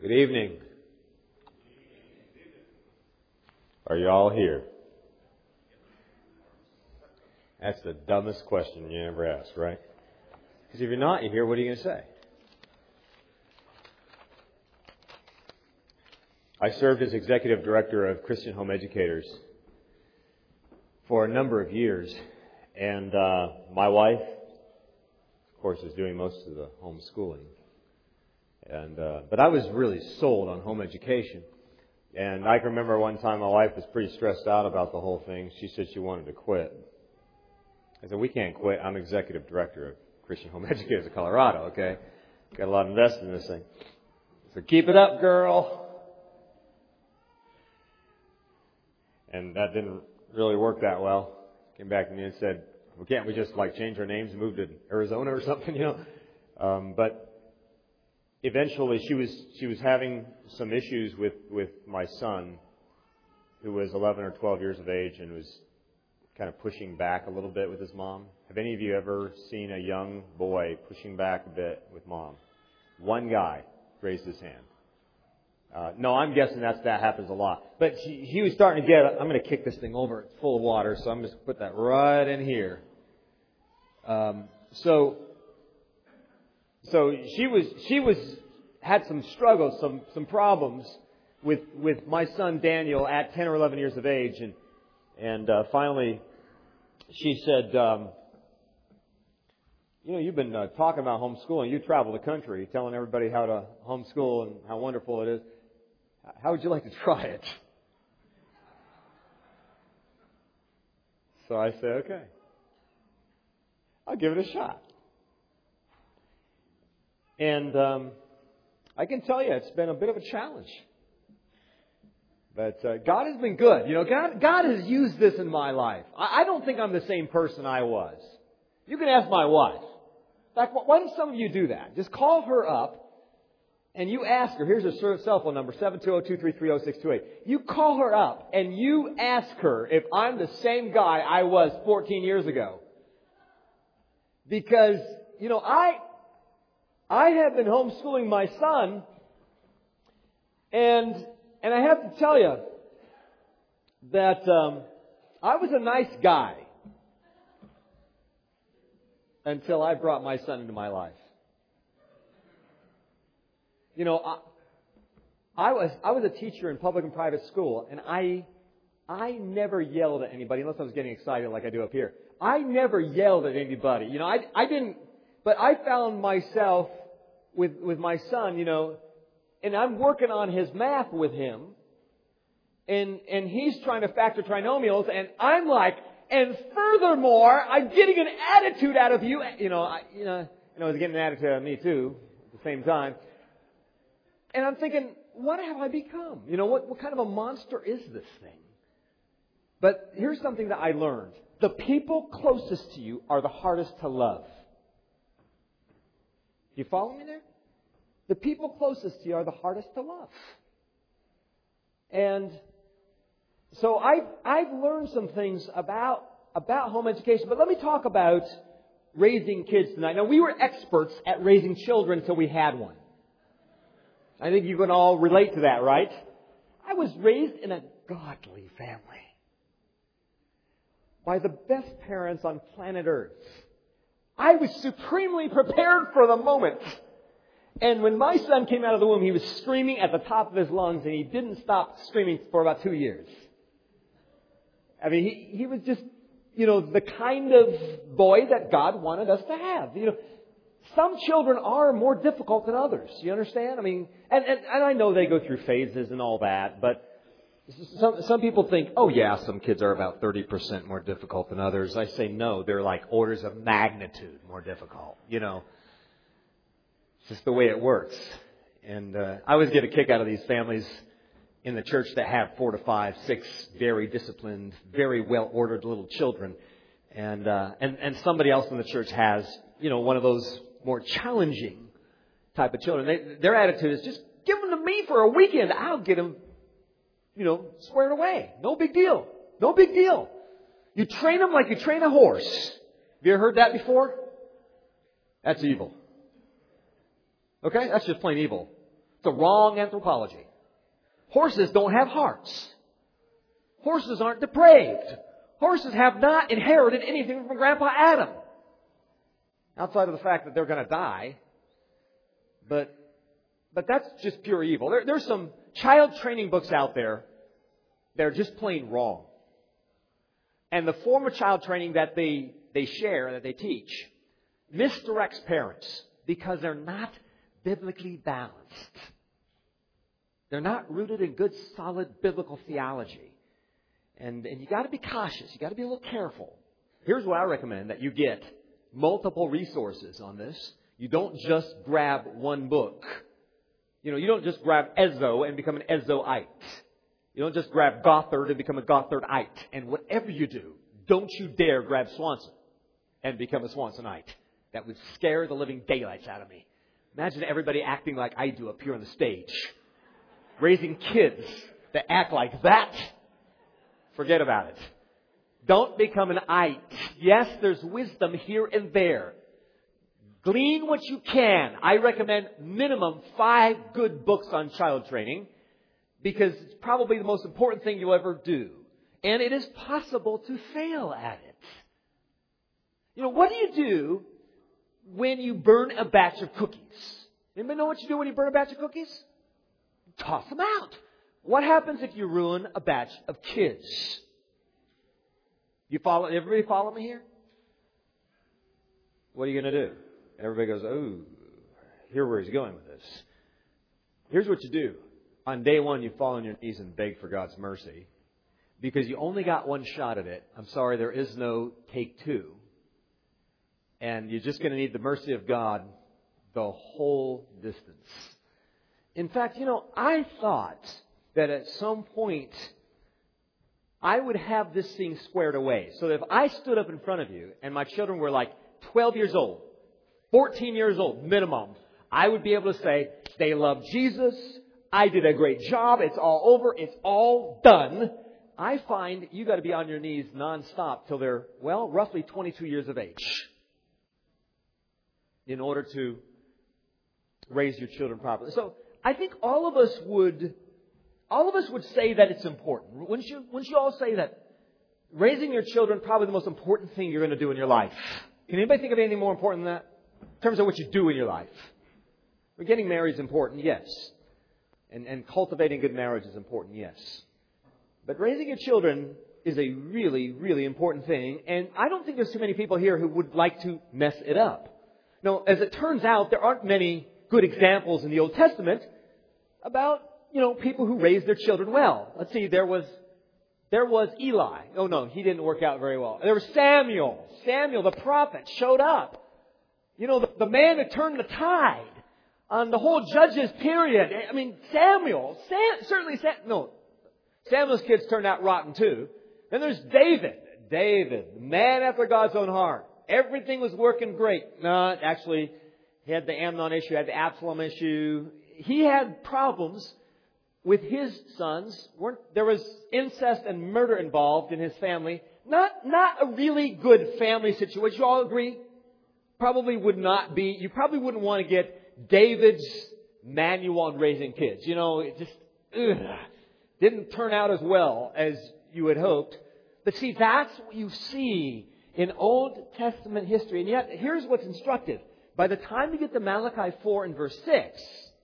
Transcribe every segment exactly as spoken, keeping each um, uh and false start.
Good evening. Are you all here? That's the dumbest question you ever asked, right? Because if you're not here, what are you going to say? I served as executive director of Christian Home Educators for a number of years. And uh, my wife, of course, is doing most of the homeschooling. And uh, but I was really sold on home education. And I can remember one time my wife was pretty stressed out about the whole thing. She said she wanted to quit. I said, we can't quit. I'm executive director of Christian Home Educators of Colorado, okay? Got a lot invested in this thing. So keep it up, girl. And that didn't really work that well. Came back to me and said, well, can't we just like change our names and move to Arizona or something, you know? Um, but eventually she was she was having some issues with, with my son, who was eleven or twelve years of age and was kind of pushing back a little bit with his mom. Have any of you ever seen a young boy pushing back a bit with mom? One guy raised his hand. Uh, no, I'm guessing that's, that happens a lot. But he, he was starting to get, I'm going to kick this thing over. It's full of water, so I'm just going to put that right in here. Um, so, so she was, she was, had some struggles, some, some problems with, with my son Daniel at ten or eleven years of age. And, and, uh, finally she said, um, you know, you've been uh, talking about homeschooling. You travel the country telling everybody how to homeschool and how wonderful it is. How would you like to try it? So I said, okay, I'll give it a shot. And um, I can tell you, it's been a bit of a challenge. But uh, God has been good. You know, God, God has used this in my life. I, I don't think I'm the same person I was. You can ask my wife. In fact, why don't some of you do that? Just call her up. And you ask her, here's her cell phone number, seven two zero, two three three, zero six two eight. You call her up and you ask her if I'm the same guy I was fourteen years ago. Because, you know, I, I have been homeschooling my son, and, and I have to tell you that, um, I was a nice guy until I brought my son into my life. You know, I, I was I was a teacher in public and private school, and I I never yelled at anybody unless I was getting excited like I do up here. I never yelled at anybody. You know, I I didn't, but I found myself with with my son, you know, and I'm working on his math with him, and and he's trying to factor trinomials, and I'm like, and furthermore, I'm getting an attitude out of you. You know, I you know, you know, I was getting an attitude out of me too at the same time. And I'm thinking, what have I become? You know, what, what kind of a monster is this thing? But here's something that I learned. The people closest to you are the hardest to love. You follow me there? The people closest to you are the hardest to love. And so I've, I've learned some things about, about home education. But let me talk about raising kids tonight. Now, we were experts at raising children until we had one. I think you can all relate to that, right? I was raised in a godly family by the best parents on planet Earth. I was supremely prepared for the moment. And when my son came out of the womb, he was screaming at the top of his lungs, and he didn't stop screaming for about two years. I mean, he, he was just, you know, the kind of boy that God wanted us to have. You know, some children are more difficult than others. You understand? I mean, and, and, and I know they go through phases and all that, but some, some people think, oh yeah, some kids are about thirty percent more difficult than others. I say no, they're like orders of magnitude more difficult. You know, it's just the way it works. And uh, I always get a kick out of these families in the church that have four to five, six very disciplined, very well-ordered little children. And, uh, and, and somebody else in the church has, you know, one of those more challenging type of children. They, their attitude is just give them to me for a weekend. I'll get them, you know, squared away. No big deal. No big deal. You train them like you train a horse. Have you ever heard that before? That's evil. Okay? That's just plain evil. the wrong anthropology. Horses don't have hearts. Horses aren't depraved. Horses have not inherited anything from Grandpa Adam. Outside of the fact that they're going to die. But but that's just pure evil. There, there's some child training books out there that are just plain wrong. And the form of child training that they, they share, that they teach, misdirects parents because they're not biblically balanced. They're not rooted in good, solid biblical theology. And, and you got to be cautious. You got to be a little careful. Here's what I recommend that you get. Multiple resources on this. You don't just grab one book. You know, you don't just grab Ezzo and become an Ezzoite. You don't just grab Gothard and become a Gothardite. And whatever you do, don't you dare grab Swanson and become a Swansonite. That would scare the living daylights out of me. Imagine everybody acting like I do up here on the stage. Raising kids that act like that. Forget about it. Don't become an ite. Yes, there's wisdom here and there. Glean what you can. I recommend minimum five good books on child training because it's probably the most important thing you'll ever do. And it is possible to fail at it. You know, what do you do when you burn a batch of cookies? Anybody know what you do when you burn a batch of cookies? Toss them out. What happens if you ruin a batch of kids? You follow? Everybody follow me here? What are you going to do? Everybody goes, oh, here's where he's going with this. Here's what you do. On day one, you fall on your knees and beg for God's mercy. Because you only got one shot at it. I'm sorry, there is no take two. And you're just going to need the mercy of God the whole distance. In fact, you know, I thought that at some point I would have this thing squared away. So that if I stood up in front of you and my children were like twelve years old, fourteen years old minimum, I would be able to say, they love Jesus. I did a great job. It's all over. It's all done. I find you got to be on your knees nonstop till they're, well, roughly twenty-two years of age in order to raise your children properly. So I think all of us would, all of us would say that it's important. Wouldn't you, wouldn't you all say that raising your children is probably the most important thing you're going to do in your life? Can anybody think of anything more important than that? In terms of what you do in your life. Well, getting married is important, yes. And, and cultivating good marriage is important, yes. But raising your children is a really, really important thing. And I don't think there's too many people here who would like to mess it up. Now, as it turns out, there aren't many good examples in the Old Testament about, you know, people who raised their children well. Let's see, there was, there was Eli. Oh no, he didn't work out very well. There was Samuel. Samuel, the prophet, showed up. You know, the, the man who turned the tide on the whole Judges period. I mean, Samuel, Sam, certainly, Sam, no, Samuel's kids turned out rotten too. Then there's David. David, the man after God's own heart. Everything was working great. No, actually, he had the Amnon issue, had the Absalom issue. He had problems with his sons. Weren't, there was incest and murder involved in his family. Not, not a really good family situation. You all agree? Probably would not be. You probably wouldn't want to get David's manual on raising kids. You know, it just ugh, didn't turn out as well as you had hoped. But see, that's what you see in Old Testament history. And yet, here's what's instructive. By the time you get to Malachi four and verse six,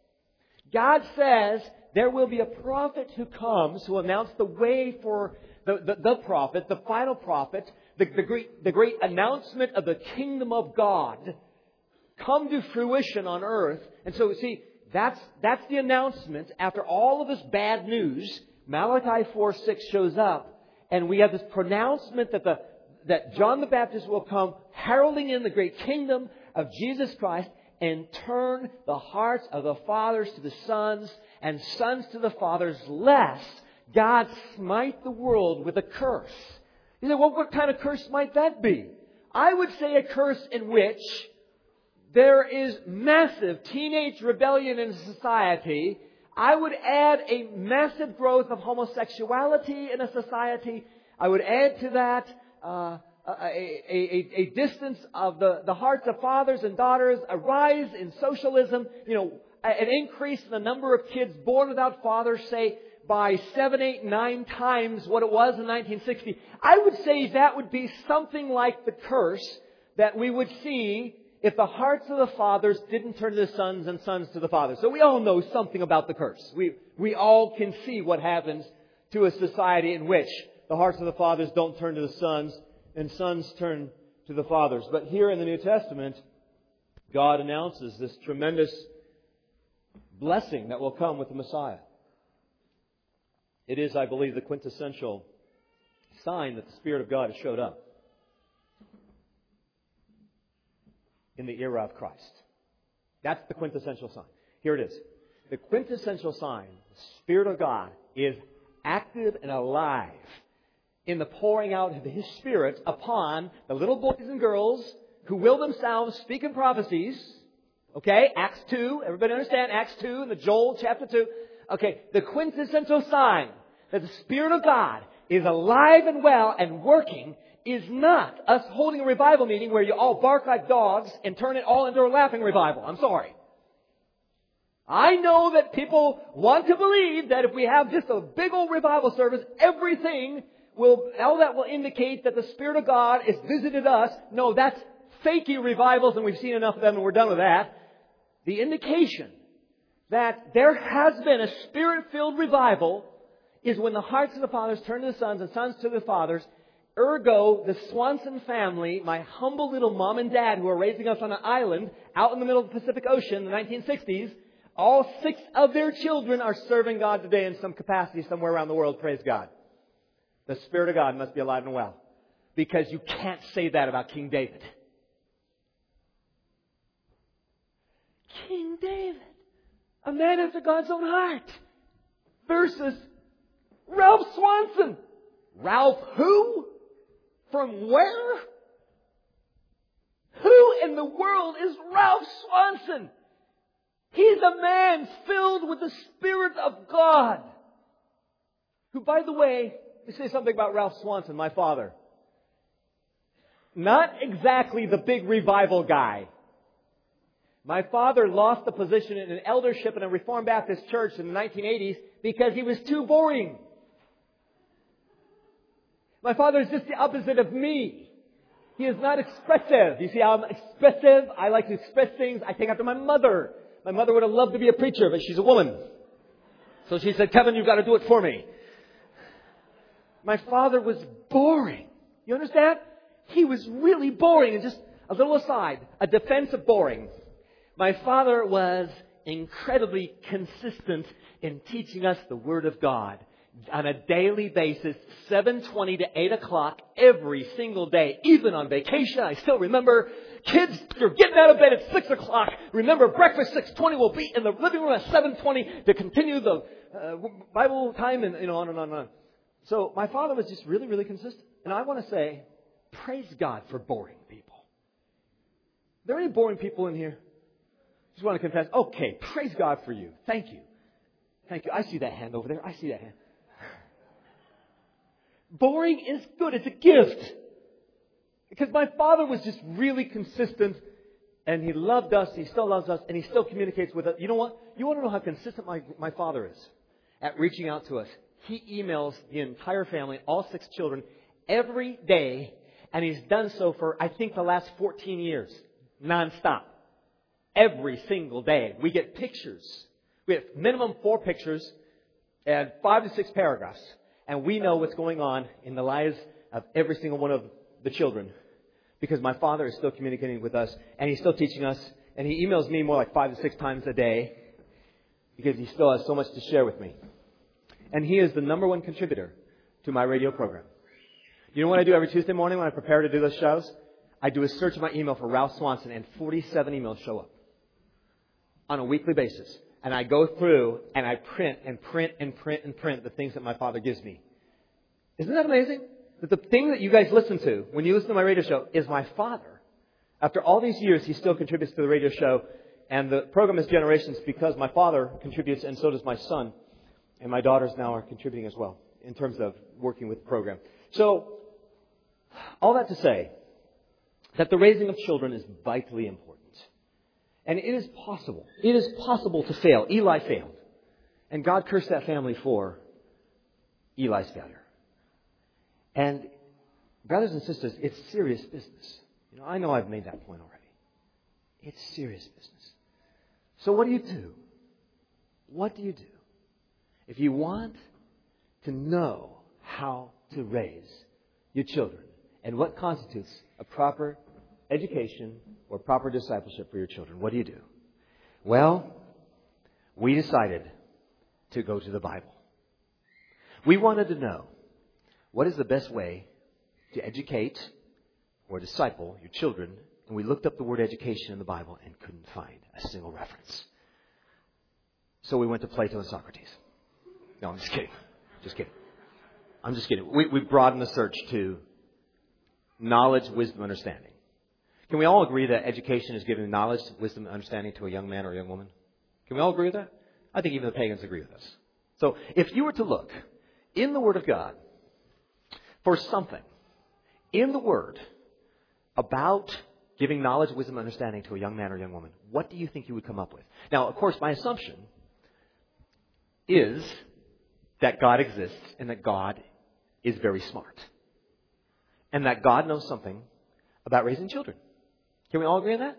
God says there will be a prophet who comes who will announce the way for the, the, the prophet, the final prophet, the, the, great, the great announcement of the kingdom of God come to fruition on earth. And so, see, that's, that's the announcement. After all of this bad news, Malachi four six shows up, and we have this pronouncement that the that John the Baptist will come heralding in the great kingdom of Jesus Christ and turn the hearts of the fathers to the sons and sons to the fathers, lest God smite the world with a curse. You say, well, what kind of curse might that be? I would say a curse in which there is massive teenage rebellion in society. I would add a massive growth of homosexuality in a society. I would add to that Uh, a, a, a distance of the, the hearts of fathers and daughters, a rise in socialism. You know, an increase in the number of kids born without fathers, say, by seven, eight, nine times what it was in nineteen sixty, I would say that would be something like the curse that we would see if the hearts of the fathers didn't turn to the sons and sons to the fathers. So we all know something about the curse. We, we all can see what happens to a society in which the hearts of the fathers don't turn to the sons and sons turn to the fathers. But here in the New Testament, God announces this tremendous blessing that will come with the Messiah. It is, I believe, the quintessential sign that the Spirit of God has showed up in the era of Christ. That's the quintessential sign. Here it is. The quintessential sign, the Spirit of God is active and alive in the pouring out of His Spirit upon the little boys and girls who will themselves speak in prophecies. Okay, Acts two. Everybody understand Acts two in the Joel chapter two. Okay, the quintessential sign that the Spirit of God is alive and well and working is not us holding a revival meeting where you all bark like dogs and turn it all into a laughing revival. I'm sorry. I know that people want to believe that if we have just a big old revival service, everything will, all that will indicate that the Spirit of God has visited us. No, that's fakey revivals, and we've seen enough of them and we're done with that. The indication that there has been a Spirit-filled revival is when the hearts of the fathers turn to the sons and sons to the fathers. Ergo, the Swanson family, my humble little mom and dad who are raising us on an island out in the middle of the Pacific Ocean in the nineteen sixties, all six of their children are serving God today in some capacity somewhere around the world. Praise God. The Spirit of God must be alive and well. Because you can't say that about King David. King David, a man after God's own heart, versus Ralph Swanson. Ralph who? From where? Who in the world is Ralph Swanson? He's a man filled with the Spirit of God. Who, by the way, let me say something about Ralph Swanson, my father. Not exactly the big revival guy. My father lost the position in an eldership in a Reformed Baptist church in the nineteen eighties because he was too boring. My father is just the opposite of me. He is not expressive. You see how I'm expressive? I like to express things. I take after my mother. My mother would have loved to be a preacher, but she's a woman. So she said, Kevin, you've got to do it for me. My father was boring. You understand? He was really boring. And just a little aside, a defense of boring. My father was incredibly consistent in teaching us the Word of God on a daily basis, seven twenty to eight o'clock every single day, even on vacation. I still remember, kids, you're getting out of bed at six o'clock. Remember, breakfast six twenty will be in the living room at seven twenty to continue the uh, Bible time and you know on and on and on. So my father was just really, really consistent. And I want to say, praise God for boring people. Are there any boring people in here? Just want to confess. Okay, praise God for you. Thank you. Thank you. I see that hand over there. I see that hand. Boring is good. It's a gift. Because my father was just really consistent and he loved us. He still loves us and he still communicates with us. You know what? You want to know how consistent my, my father is at reaching out to us? He emails the entire family, all six children, every day. And he's done so for, I think, the last fourteen years. Nonstop. Every single day. We get pictures. We have minimum four pictures and five to six paragraphs. And we know what's going on in the lives of every single one of the children. Because my father is still communicating with us. And he's still teaching us. And he emails me more like five to six times a day. Because he still has so much to share with me. And he is the number one contributor to my radio program. You know what I do every Tuesday morning when I prepare to do those shows? I do a search in my email for Ralph Swanson. And forty-seven emails show up. On a weekly basis. And I go through and I print and print and print and print the things that my father gives me. Isn't that amazing? That the thing that you guys listen to when you listen to my radio show is my father. After all these years, he still contributes to the radio show. And the program is Generations because my father contributes and so does my son. And my daughters now are contributing as well in terms of working with the program. So, all that to say that the raising of children is vitally important. And it is possible. It is possible to fail. Eli failed. And God cursed that family for Eli's failure. And brothers and sisters, it's serious business. You know, I know I've made that point already. It's serious business. So what do you do? What do you do if you want to know how to raise your children and what constitutes a proper education or proper discipleship for your children? What do you do? Well, we decided to go to the Bible. We wanted to know what is the best way to educate or disciple your children, and we looked up the word education in the Bible and couldn't find a single reference. So we went to Plato and Socrates. No, I'm just kidding. Just kidding. I'm just kidding. We, we broadened the search to knowledge, wisdom, understanding. Can we all agree that education is giving knowledge, wisdom, and understanding to a young man or a young woman? Can we all agree with that? I think even the pagans agree with us. So if you were to look in the Word of God for something in the Word about giving knowledge, wisdom, and understanding to a young man or young woman, what do you think you would come up with? Now, of course, my assumption is that God exists and that God is very smart. And that God knows something about raising children. Can we all agree on that?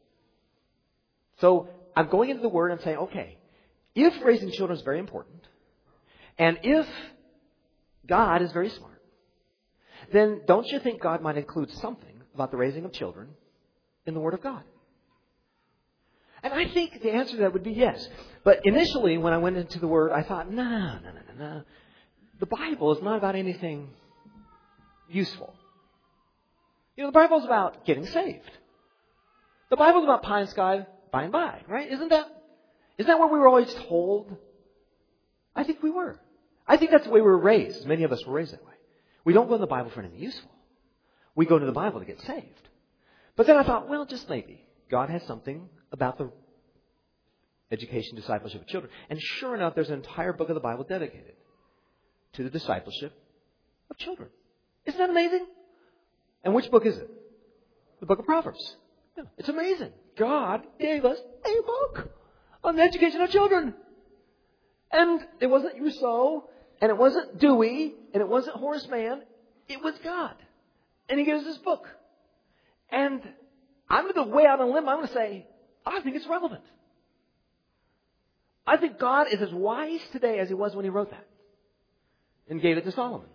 So I'm going into the Word and saying, okay, if raising children is very important, and if God is very smart, then don't you think God might include something about the raising of children in the Word of God? And I think the answer to that would be yes. But initially, when I went into the Word, I thought, no, no, no, no, no. The Bible is not about anything useful. You know, the Bible is about getting saved. The Bible is about pie in the sky by and by, right? Isn't that, isn't that what we were always told? I think we were. I think that's the way we were raised. Many of us were raised that way. We don't go to the Bible for anything useful. We go to the Bible to get saved. But then I thought, well, just maybe God has something about the education, discipleship of children. And sure enough, there's an entire book of the Bible dedicated to the discipleship of children. Isn't that amazing? And which book is it? The book of Proverbs. Yeah, it's amazing. God gave us a book on the education of children. And it wasn't Rousseau, and it wasn't Dewey, and it wasn't Horace Mann. It was God. And He gives us this book. And I'm going to way out on a limb. I'm going to say, I think it's relevant. I think God is as wise today as He was when He wrote that and gave it to Solomon.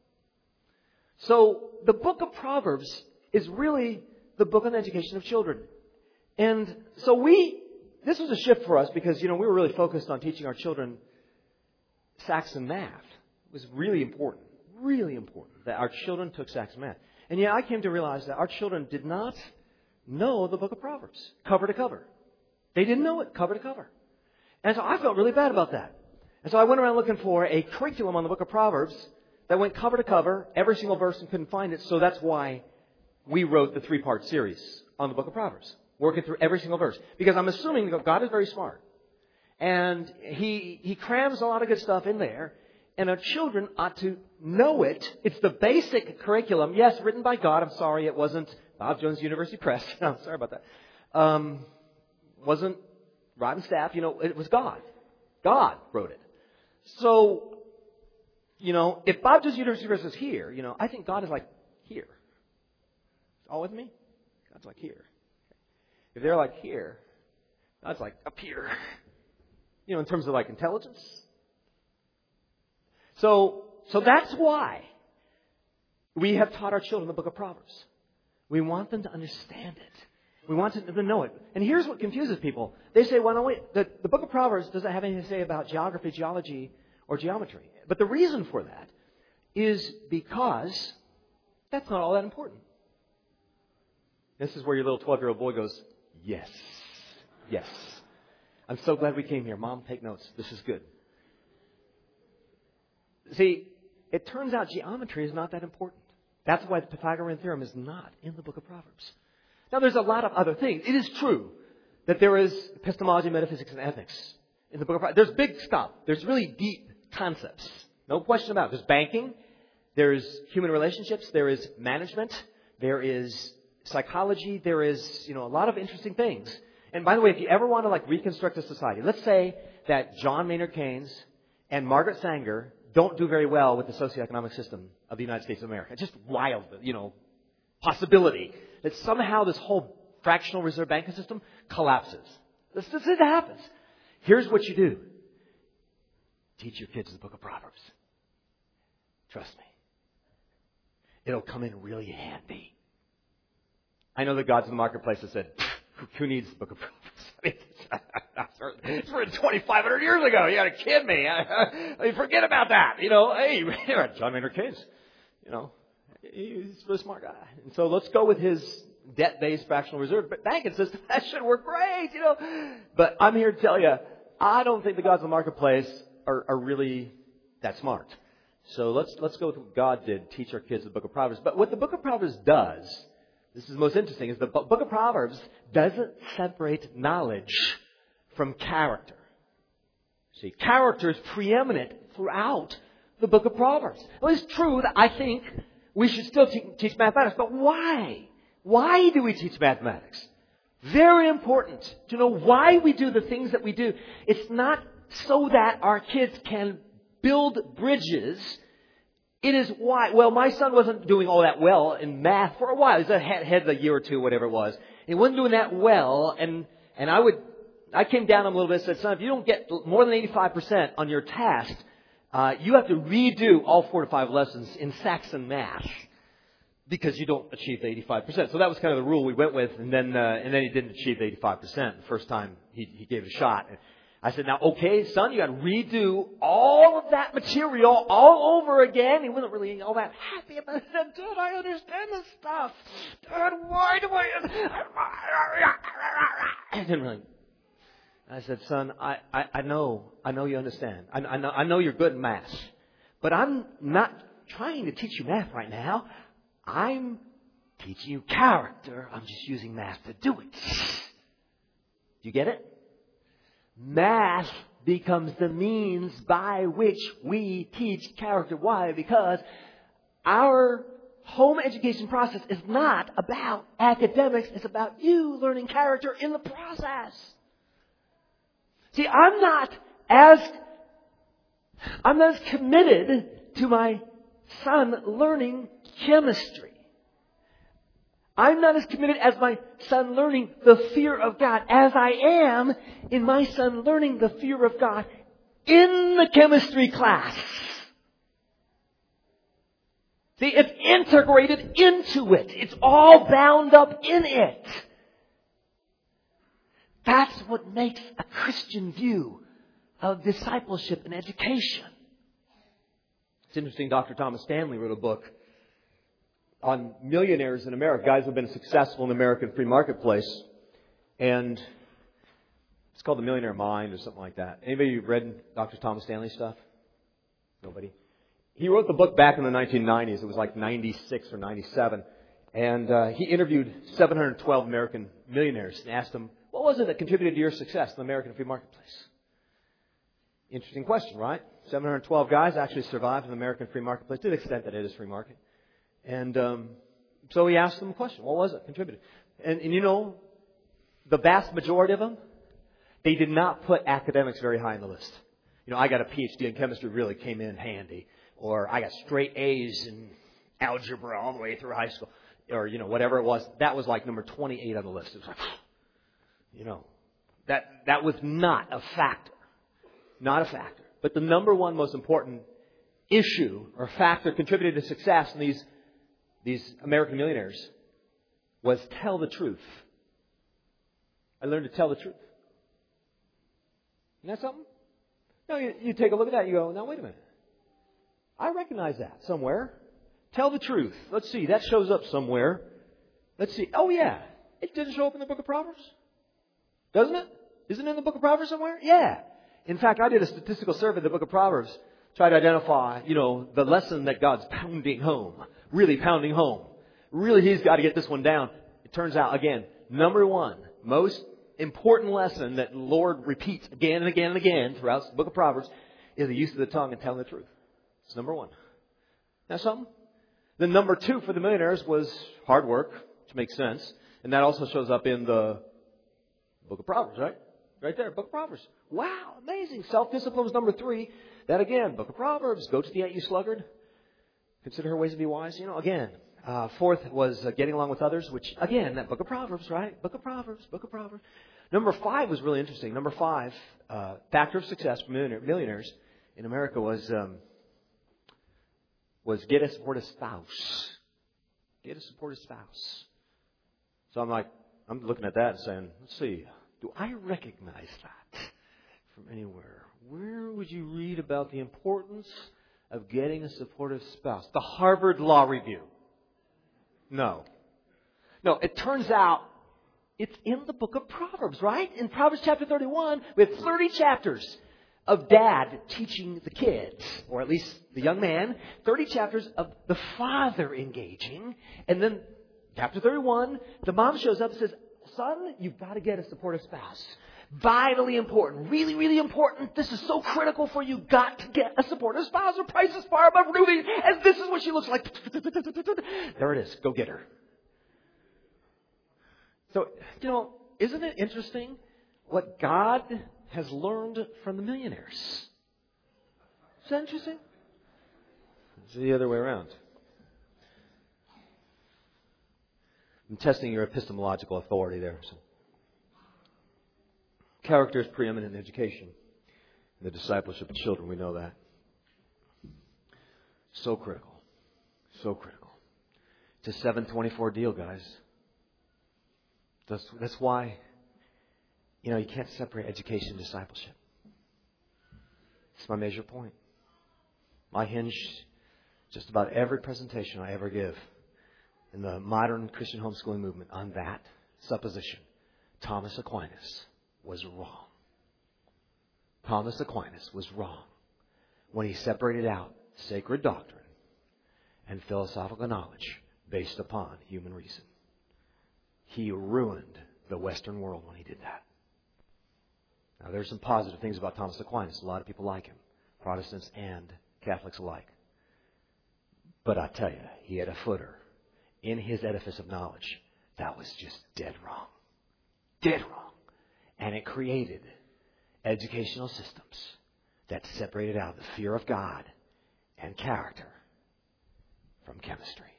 So the book of Proverbs is really the book on the education of children. And so we, this was a shift for us because, you know, we were really focused on teaching our children Saxon math. It was really important, really important that our children took Saxon math. And yet I came to realize that our children did not know the book of Proverbs cover to cover. They didn't know it cover to cover. And so I felt really bad about that. And so I went around looking for a curriculum on the book of Proverbs that went cover to cover, every single verse, and couldn't find it. So that's why we wrote the three-part series on the book of Proverbs, working through every single verse. Because I'm assuming that God is very smart. And He He crams a lot of good stuff in there. And our children ought to know it. It's the basic curriculum. Yes, written by God. I'm sorry, it wasn't Bob Jones University Press. I'm sorry about that. Um, wasn't Rotten Staff. You know, it was God. God wrote it. So, you know, if Bob Jones University Press is here, you know, I think God is like here. All with me? God's like here. If they're like here, God's like up here. You know, in terms of like intelligence. So, so that's why we have taught our children the book of Proverbs. We want them to understand it. We want them to know it. And here's what confuses people. They say, well, no, wait, the, the book of Proverbs doesn't have anything to say about geography, geology, or geometry. But the reason for that is because that's not all that important. This is where your little twelve-year-old boy goes, yes, yes. I'm so glad we came here. Mom, take notes. This is good. See, it turns out geometry is not that important. That's why the Pythagorean theorem is not in the book of Proverbs. Now, there's a lot of other things. It is true that there is epistemology, metaphysics, and ethics in the book of Proverbs. There's big stuff. There's really deep concepts. No question about it. There's banking. There's human relationships. There is management. There is psychology. There is, you know, a lot of interesting things And by the way, if you ever want to like reconstruct a society, let's say that John Maynard Keynes and Margaret Sanger don't do very well with the socioeconomic system of the United States of America. It's just wild, you know, possibility that somehow this whole fractional reserve banking system collapses. This, this, this happens. Here's what you do. Teach your kids the book of Proverbs. Trust me. It'll come in really handy. I know the gods in the marketplace have said, who needs the book of Proverbs? It's written twenty-five hundred years ago. You got to kid me. I mean, forget about that. You know, hey, John Maynard Keynes, you know, he's a really smart guy. And so let's go with his debt-based fractional reserve banking system. That should work great, you know. But I'm here to tell you, I don't think the gods of the marketplace are, are really that smart. So let's let's go with what God did, teach our kids the book of Proverbs. But what the book of Proverbs does, this is most interesting, is the book of Proverbs doesn't separate knowledge from character. See, character is preeminent throughout the book of Proverbs. Well, it's true that I think we should still te- teach mathematics, but why? Why do we teach mathematics? Very important to know why we do the things that we do. It's not so that our kids can build bridges. It is why, well, my son wasn't doing all that well in math for a while. He was ahead of a year or two, whatever it was. He wasn't doing that well, and, and I would, I came down on him a little bit and said, son, if you don't get more than eighty-five percent on your test, uh, you have to redo all four to five lessons in Saxon math because you don't achieve the eighty-five percent. So that was kind of the rule we went with, and then, uh, and then he didn't achieve the eighty-five percent the first time he, he gave it a shot. I said, now, okay, son, you got to redo all of that material all over again. He wasn't really all that happy about it. I said, Dad, I understand this stuff. Dad, why do I... I didn't really... I said, son, I, I, I know, I know you understand. I, I know, I know you're good in math. But I'm not trying to teach you math right now. I'm teaching you character. I'm just using math to do it. Do you get it? Math becomes the means by which we teach character. Why? Because our home education process is not about academics. It's about you learning character in the process. See, I'm not as, I'm not as committed to my son learning chemistry. I'm not as committed as my son learning the fear of God as I am in my son learning the fear of God in the chemistry class. See, it's integrated into it. It's all bound up in it. That's what makes a Christian view of discipleship and education. It's interesting, Doctor Thomas Stanley wrote a book on millionaires in America, guys who have been successful in the American free marketplace. And it's called The Millionaire Mind or something like that. Anybody read Doctor Thomas Stanley stuff? Nobody? He wrote the book back in the nineteen nineties. It was like ninety-six or ninety-seven. And uh, he interviewed seven hundred twelve American millionaires and asked them, what was it that contributed to your success in the American free marketplace? Interesting question, right? seven hundred twelve guys actually survived in the American free marketplace to the extent that it is free market. And um, so he asked them a question. What was it contributed? And, and you know, the vast majority of them, they did not put academics very high on the list. You know, I got a P H D in chemistry, really came in handy. Or I got straight A's in algebra all the way through high school. Or, you know, whatever it was. That was like number twenty-eight on the list. It was like, you know, that that was not a factor. Not a factor. But the number one most important issue or factor contributed to success in these these American millionaires was tell the truth. I learned to tell the truth. Isn't that something? No, you, you take a look at that and you go, now wait a minute. I recognize that somewhere. Tell the truth. Let's see. That shows up somewhere. Let's see. Oh, yeah. It didn't show up in the book of Proverbs. Doesn't it? Isn't it in the book of Proverbs somewhere? Yeah. In fact, I did a statistical survey of the book of Proverbs. Tried to identify, you know, the lesson that God's pounding home. Really pounding home. Really, He's got to get this one down. It turns out, again, number one, most important lesson that the Lord repeats again and again and again throughout the book of Proverbs is the use of the tongue and telling the truth. It's number one. Now something? Then number two for the millionaires was hard work, which makes sense. And that also shows up in the Book of Proverbs, right? Right there, Book of Proverbs. Wow, amazing. Self-discipline was number three. That again, Book of Proverbs. Go to the ant, you sluggard. Consider her ways to be wise. You know, again. Uh, fourth was uh, getting along with others, which, again, that Book of Proverbs, right? Book of Proverbs, Book of Proverbs. Number five was really interesting. Number five, uh, factor of success for millionaires in America was um, was get a supportive spouse. Get a supportive spouse. So I'm like, I'm looking at that and saying, let's see, do I recognize that from anywhere? Where would you read about the importance of getting a supportive spouse? The Harvard Law Review. No. No, it turns out it's in the book of Proverbs, right? In Proverbs chapter thirty-one, we have thirty chapters of dad teaching the kids, or at least the young man, thirty chapters of the father engaging. And then chapter thirty-one, the mom shows up and says, son, you've got to get a supportive spouse. Vitally important. Really, really important. This is so critical for you. Got to get a supportive spouse. Her price is far above rubies. And this is what she looks like. There it is. Go get her. So, you know, isn't it interesting what God has learned from the millionaires? Is that interesting? It's the other way around. I'm testing your epistemological authority there. So. Character is preeminent in education. In the discipleship of children, we know that. So critical. So critical. It's a seven twenty-four deal, guys. That's, that's why, you know, you can't separate education and discipleship. It's my major point. I hinge just about every presentation I ever give in the modern Christian homeschooling movement on that supposition. Thomas Aquinas was wrong. Thomas Aquinas was wrong when he separated out sacred doctrine and philosophical knowledge based upon human reason. He ruined the Western world when he did that. Now, there's some positive things about Thomas Aquinas. A lot of people like him, Protestants and Catholics alike. But I tell you, he had a footer in his edifice of knowledge that was just dead wrong. Dead wrong. And it created educational systems that separated out the fear of God and character from chemistry,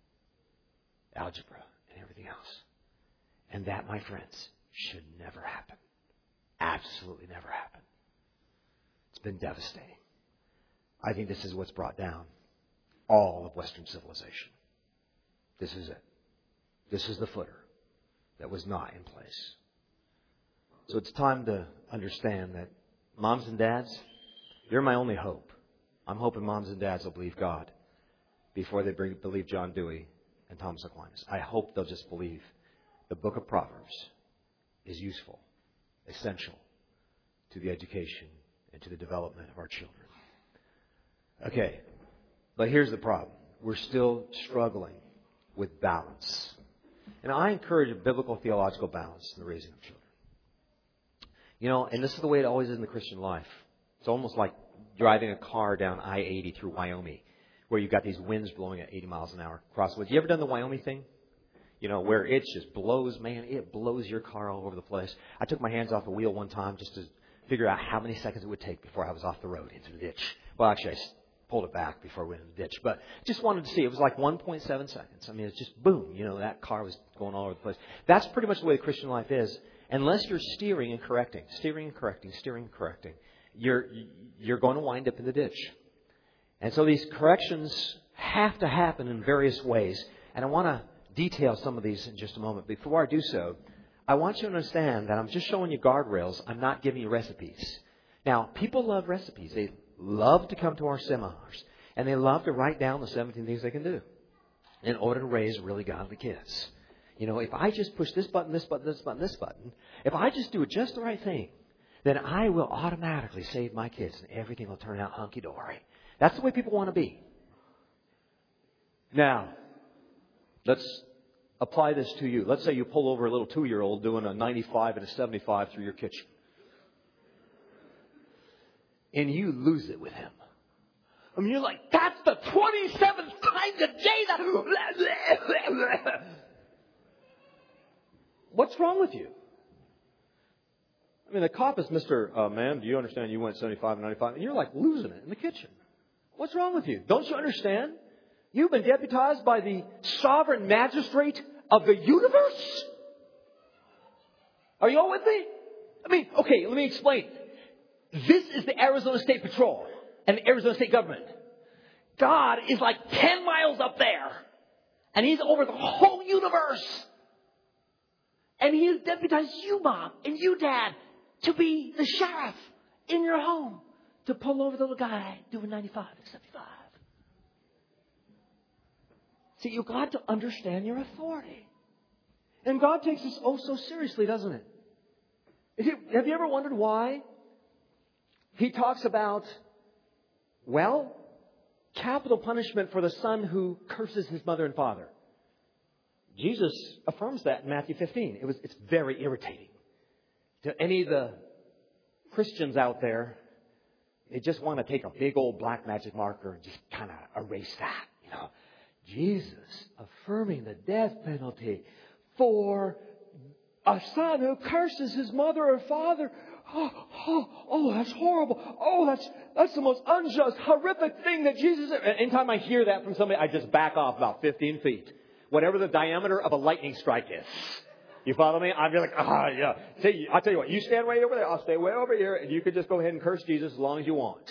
algebra, and everything else. And that, my friends, should never happen. Absolutely never happen. It's been devastating. I think this is what's brought down all of Western civilization. This is it. This is the footer that was not in place. So it's time to understand that moms and dads, you're my only hope. I'm hoping moms and dads will believe God before they believe John Dewey and Thomas Aquinas. I hope they'll just believe the book of Proverbs is useful, essential to the education and to the development of our children. Okay, but here's the problem. We're still struggling with balance. And I encourage a biblical theological balance in the raising of children. You know, and this is the way it always is in the Christian life. It's almost like driving a car down I eighty through Wyoming, where you've got these winds blowing at eighty miles an hour across the woods. You ever done the Wyoming thing? You know, where it just blows, man, it blows your car all over the place. I took my hands off the wheel one time just to figure out how many seconds it would take before I was off the road into the ditch. Well, actually, I pulled it back before I went into the ditch. But just wanted to see. It was like one point seven seconds. I mean, it's just boom. You know, that car was going all over the place. That's pretty much the way the Christian life is. Unless you're steering and correcting, steering and correcting, steering and correcting, you're you're going to wind up in the ditch. And so these corrections have to happen in various ways. And I want to detail some of these in just a moment. Before I do so, I want you to understand that I'm just showing you guardrails. I'm not giving you recipes. Now, people love recipes. They love to come to our seminars. And they love to write down the seventeen things they can do in order to raise really godly kids. You know, if I just push this button, this button, this button, this button, if I just do just the right thing, then I will automatically save my kids and everything will turn out hunky-dory. That's the way people want to be. Now, let's apply this to you. Let's say you pull over a little two-year-old doing a ninety-five and a seventy-five through your kitchen. And you lose it with him. I mean, you're like, that's the twenty-seventh time today that... What's wrong with you? I mean, the cop is Mister Uh, ma'am, do you understand you went seventy-five and ninety-five? And you're like losing it in the kitchen. What's wrong with you? Don't you understand? You've been deputized by the sovereign magistrate of the universe? Are you all with me? I mean, okay, let me explain. This is the Arizona State Patrol and the Arizona State government. God is like ten miles up there. And He's over the whole universe. And He has deputized you, Mom, and you, Dad, to be the sheriff in your home. To pull over the little guy doing ninety-five and seventy-five. See, you've got to understand your authority. And God takes this oh so seriously, doesn't it? Is it have you ever wondered why He talks about, well, capital punishment for the son who curses his mother and father? Jesus affirms that in Matthew fifteen. It was, it's very irritating. To any of the Christians out there, they just want to take a big old black magic marker and just kind of erase that. You know, Jesus affirming the death penalty for a son who curses his mother or father. Oh, oh, oh, that's horrible. Oh, that's that's the most unjust, horrific thing that Jesus... Anytime I hear that from somebody, I just back off about fifteen feet. Whatever the diameter of a lightning strike is. You follow me? I'd be like, ah, yeah. See, I'll tell you what, you stand way over there. I'll stay way over here. And you could just go ahead and curse Jesus as long as you want.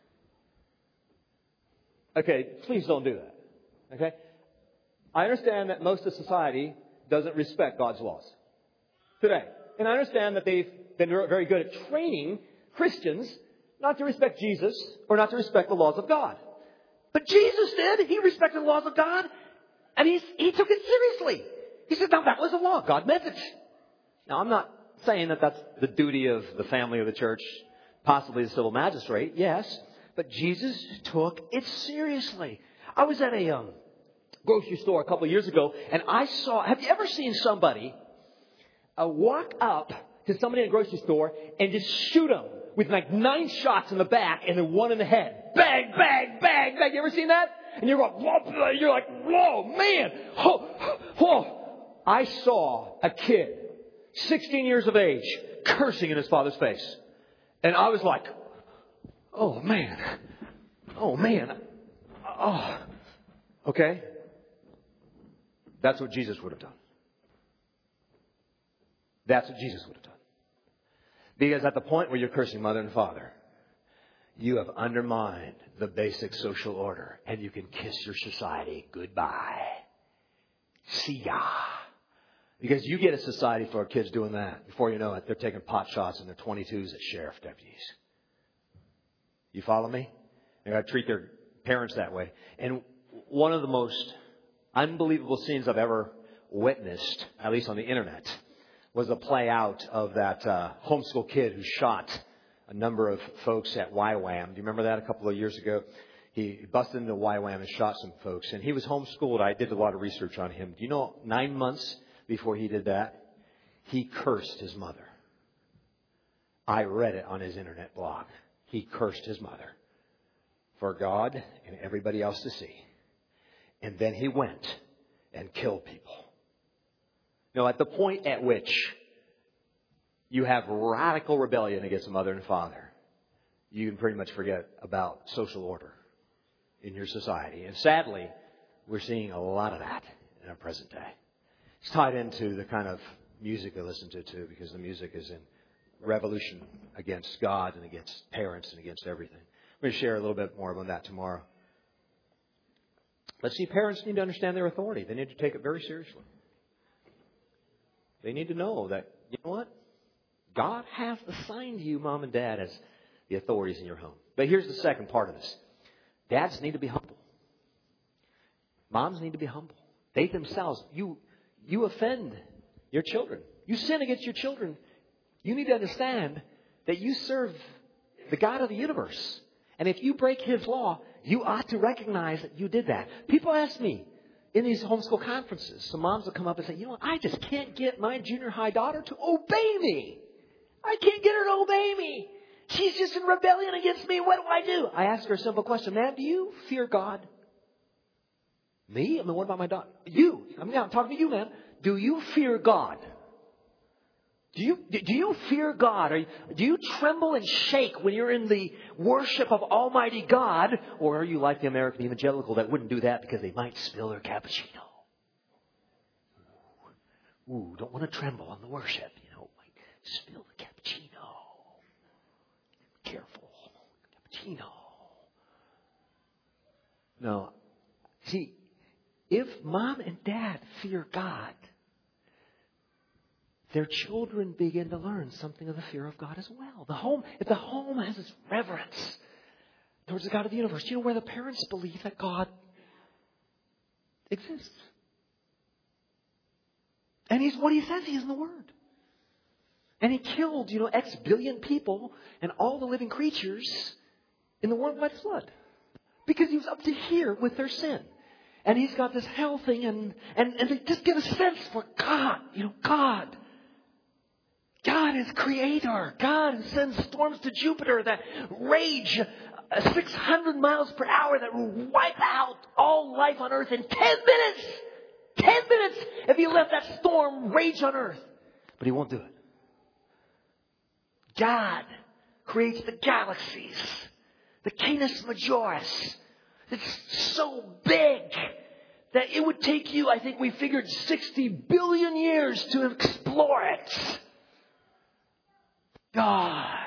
Okay, please don't do that. Okay? I understand that most of society doesn't respect God's laws today. And I understand that they've been very good at training Christians not to respect Jesus or not to respect the laws of God. But Jesus did. He respected the laws of God. And he's, he took it seriously. He said, now that was the law. God meant it. Now, I'm not saying that that's the duty of the family of the church, possibly the civil magistrate. Yes. But Jesus took it seriously. I was at a um, grocery store a couple of years ago, and I saw, have you ever seen somebody uh, walk up to somebody in a grocery store and just shoot them with like nine shots in the back and then one in the head? Bang, bang, bang, bang. You ever seen that? And you're going, whoa, you're like, whoa, man. Whoa, whoa. I saw a kid, sixteen years of age, cursing in his father's face. And I was like, oh, man. Oh, man. Oh, okay. That's what Jesus would have done. That's what Jesus would have done. Because at the point where you're cursing mother and father, you have undermined the basic social order, and you can kiss your society goodbye. See ya. Because you get a society for kids doing that. Before you know it, they're taking pot shots in their twenty-twos at sheriff deputies. You follow me? They got to treat their parents that way. And one of the most unbelievable scenes I've ever witnessed, at least on the internet, was a play out of that uh, homeschool kid who shot a number of folks at Y WAM. Do you remember that a couple of years ago? He busted into Y WAM and shot some folks. And he was homeschooled. I did a lot of research on him. Do you know, nine months before he did that, he cursed his mother. I read it on his internet blog. He cursed his mother for God and everybody else to see. And then he went and killed people. Now, at the point at which you have radical rebellion against mother and father, you can pretty much forget about social order in your society. And sadly, we're seeing a lot of that in our present day. It's tied into the kind of music I listen to, too, because the music is in revolution against God and against parents and against everything. I'm going to share a little bit more on that tomorrow. But see, parents need to understand their authority. They need to take it very seriously. They need to know that, you know what? God has assigned you, mom and dad, as the authorities in your home. But here's the second part of this. Dads need to be humble. Moms need to be humble. They themselves, you, you offend your children. You sin against your children. You need to understand that you serve the God of the universe. And if you break His law, you ought to recognize that you did that. People ask me in these homeschool conferences, some moms will come up and say, you know what, I just can't get my junior high daughter to obey me. I can't get her to obey me. She's just in rebellion against me. What do I do? I ask her a simple question. Man, do you fear God? Me? I mean, what about my daughter? You. I mean, I'm talking to you, man. Do you fear God? Do you, do you fear God? Or do you tremble and shake when you're in the worship of Almighty God? Or are you like the American evangelical that wouldn't do that because they might spill their cappuccino? Ooh, don't want to tremble on the worship. You know, like, spill the cappuccino. Careful. Cappuccino. No. See, if mom and dad fear God, their children begin to learn something of the fear of God as well. The home, if the home has this reverence towards the God of the universe, you know, where the parents believe that God exists. And He's what He says He is in the Word. And He killed, you know, X billion people and all the living creatures in the worldwide flood. Because He was up to here with their sin. And He's got this hell thing and, and, and to just get a sense for God, you know, God. God is creator. God sends storms to Jupiter that rage six hundred miles per hour that wipe out all life on earth in ten minutes. ten minutes if He let that storm rage on earth. But He won't do it. God creates the galaxies. The Canis Majoris. It's so big that it would take you, I think we figured, sixty billion years to explore it. God,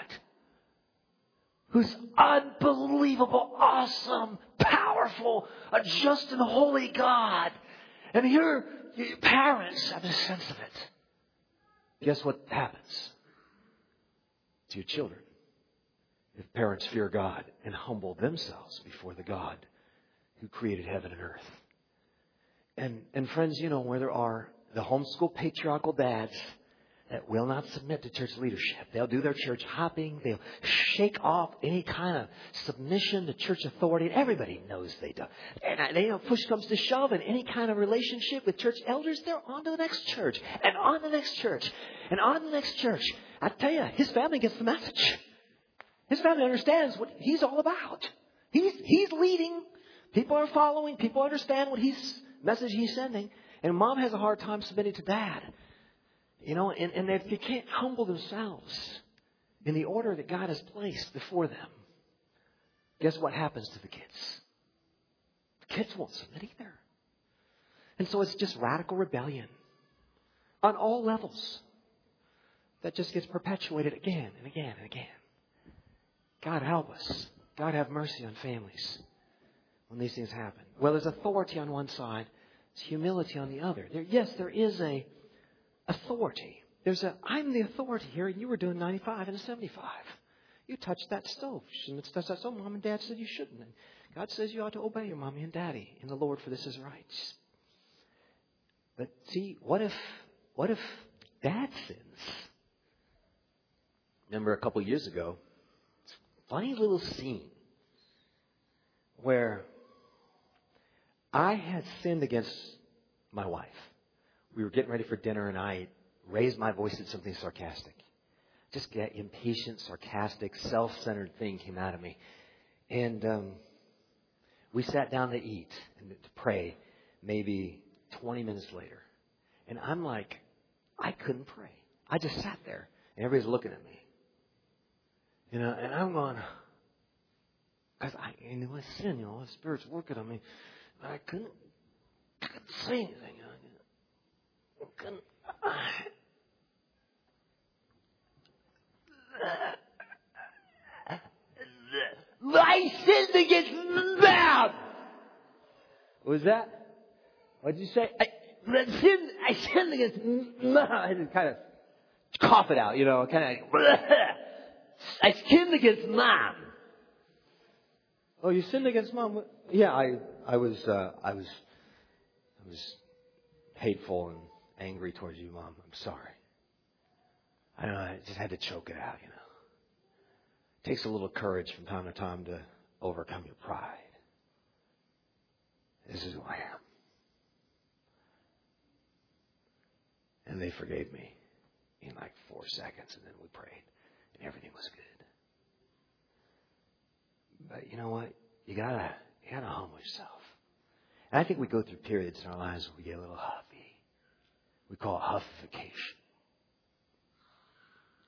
who's unbelievable, awesome, powerful, a just and holy God. And here, parents have a sense of it. Guess what happens to your children? If parents fear God and humble themselves before the God who created heaven and earth. And, and friends, you know, where there are the homeschool patriarchal dads that will not submit to church leadership. They'll do their church hopping. They'll shake off any kind of submission to church authority. Everybody knows they do. And they, you know, push comes to shove in any kind of relationship with church elders, they're on to the next church. And on to the next church. And on to the next church. I tell you, his family gets the message. His family understands what he's all about. He's, he's leading. People are following. People understand what he's, message he's sending. And mom has a hard time submitting to dad. You know, and, and if they can't humble themselves in the order that God has placed before them, guess what happens to the kids? The kids won't submit either. And so it's just radical rebellion on all levels that just gets perpetuated again and again and again. God help us. God have mercy on families when these things happen. Well, there's authority on one side. There's humility on the other. There, yes, there is a authority. There's a, I'm the authority here, and you were doing ninety-five and a seventy-five. You touched that stove. You shouldn't have touched that stove. Mom and Dad said you shouldn't. And God says you ought to obey your mommy and daddy in the Lord, for this is right. But see, what if, what if Dad sins? Remember a couple years ago, funny little scene where I had sinned against my wife. We were getting ready for dinner, and I raised my voice at something sarcastic. Just that impatient, sarcastic, self-centered thing came out of me. And um, we sat down to eat and to pray maybe twenty minutes later. And I'm like, I couldn't pray. I just sat there, and everybody's looking at me. You know, and I'm going, because I, you know, I sin, you know, the Spirit's working on me. But I couldn't, I couldn't say anything. You know. I sinned against God. What was that? What did you say? I, I sinned. I sinned against. I just kind of cough it out, you know, kind of. I sinned against Mom. Oh, you sinned against Mom? Yeah, I, I was, uh, I was, I was hateful and angry towards you, Mom. I'm sorry. I know I just had to choke it out, you know. It takes a little courage from time to time to overcome your pride. This is who I am. And they forgave me in like four seconds, and then we prayed, and everything was good. But you know what? You gotta, you gotta humble yourself. And I think we go through periods in our lives where we get a little huffy. We call it huffification.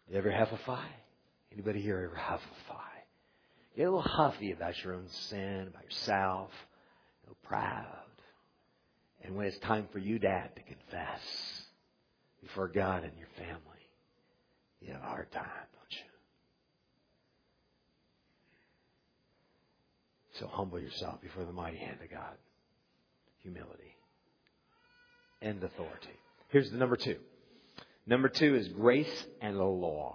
You ever have a fight? Anybody here ever have a fight? You get a little huffy about your own sin, about yourself, a little proud. And when it's time for you, Dad, to confess before God and your family, you have a hard time, don't you? So humble yourself before the mighty hand of God. Humility and authority. Here's the number two. Number two is grace and the law.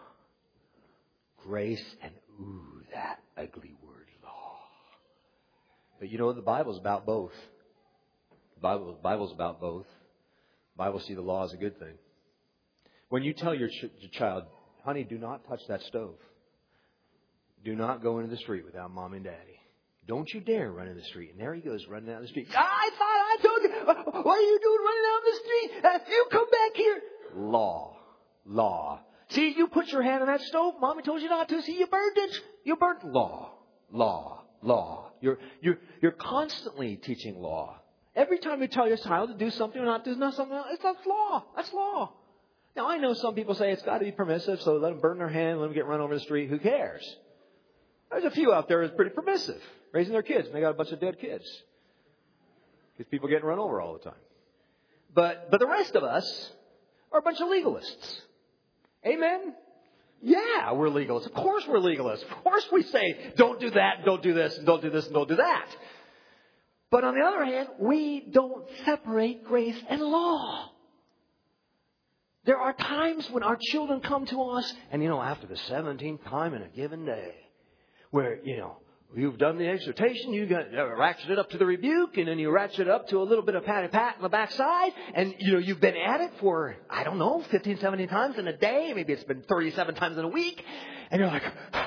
Grace and, ooh, that ugly word, law. But you know, the Bible's about both. The Bible, the Bible's about both. The Bible sees the law as a good thing. When you tell your, ch- your child, honey, do not touch that stove. Do not go into the street without mom and daddy. Don't you dare run in the street. And there he goes running down the street. I thought I told you. What are you doing running down the street? Uh, you come back here. Law. Law. See, you put your hand on that stove. Mommy told you not to. See, you burned it. You burned law. Law. Law. You're, you're, you're constantly teaching law. Every time you tell your child to do something or not do something else, that's law. That's law. Now, I know some people say it's got to be permissive, so let them burn their hand, let them get run over the street. Who cares? There's a few out there that's pretty permissive, raising their kids, and they got a bunch of dead kids because people getting run over all the time. But but the rest of us are a bunch of legalists. Amen? Yeah, we're legalists. Of course we're legalists. Of course we say, don't do that, don't do this, and don't do this, and don't do that. But on the other hand, we don't separate grace and law. There are times when our children come to us, and you know, after the seventeenth time in a given day, where, you know, you've done the exhortation, you got uh, ratchet it up to the rebuke, and then you ratchet it up to a little bit of pat pat on the backside, and, you know, you've been at it for, I don't know, fifteen, seventeen times in a day, maybe it's been thirty-seven times in a week, and you're like,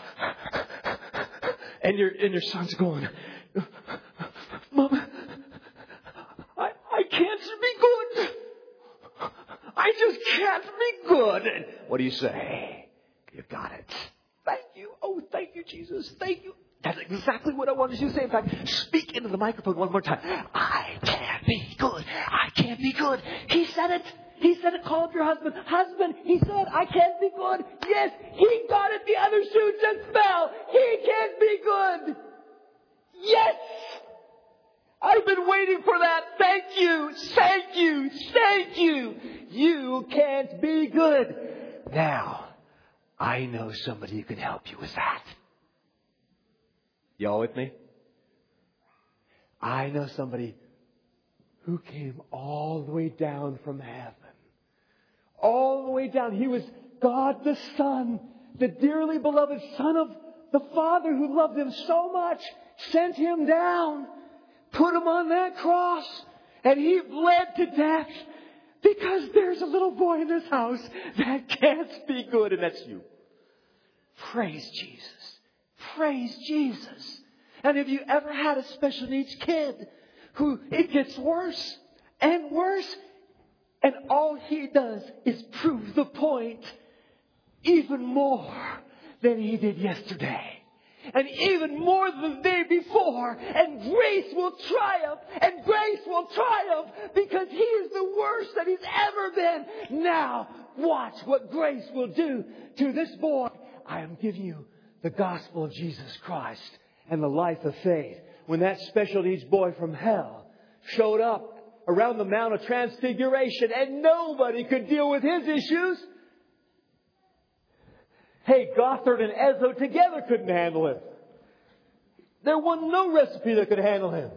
and your and your son's going, Mama, I, I can't be good. I just can't be good. And what do you say? You got it. Thank you. Oh, thank you, Jesus. Thank you. That's exactly what I wanted you to say. In fact, speak into the microphone one more time. I can't be good. I can't be good. He said it. He said it. Call up your husband. Husband, he said, I can't be good. Yes, he got it. The other shoe just fell. He can't be good. Yes. I've been waiting for that. Thank you. Thank you. Thank you. You can't be good. Now, I know somebody who can help you with that. Y'all with me? I know somebody who came all the way down from heaven. All the way down. He was God the Son, the dearly beloved Son of the Father who loved him so much, sent him down, put him on that cross, and he bled to death because there's a little boy in this house that can't speak good, and that's you. Praise Jesus. Praise Jesus. And have you ever had a special needs kid who it gets worse and worse, and all he does is prove the point even more than he did yesterday? And even more than the day before. And grace will triumph. And grace will triumph because he is the worst that he's ever been. Now, watch what grace will do to this boy. I am giving you the gospel of Jesus Christ and the life of faith. When that special needs boy from hell showed up around the Mount of Transfiguration and nobody could deal with his issues, hey, Gothard and Ezzo together couldn't handle him. There was no recipe that could handle him.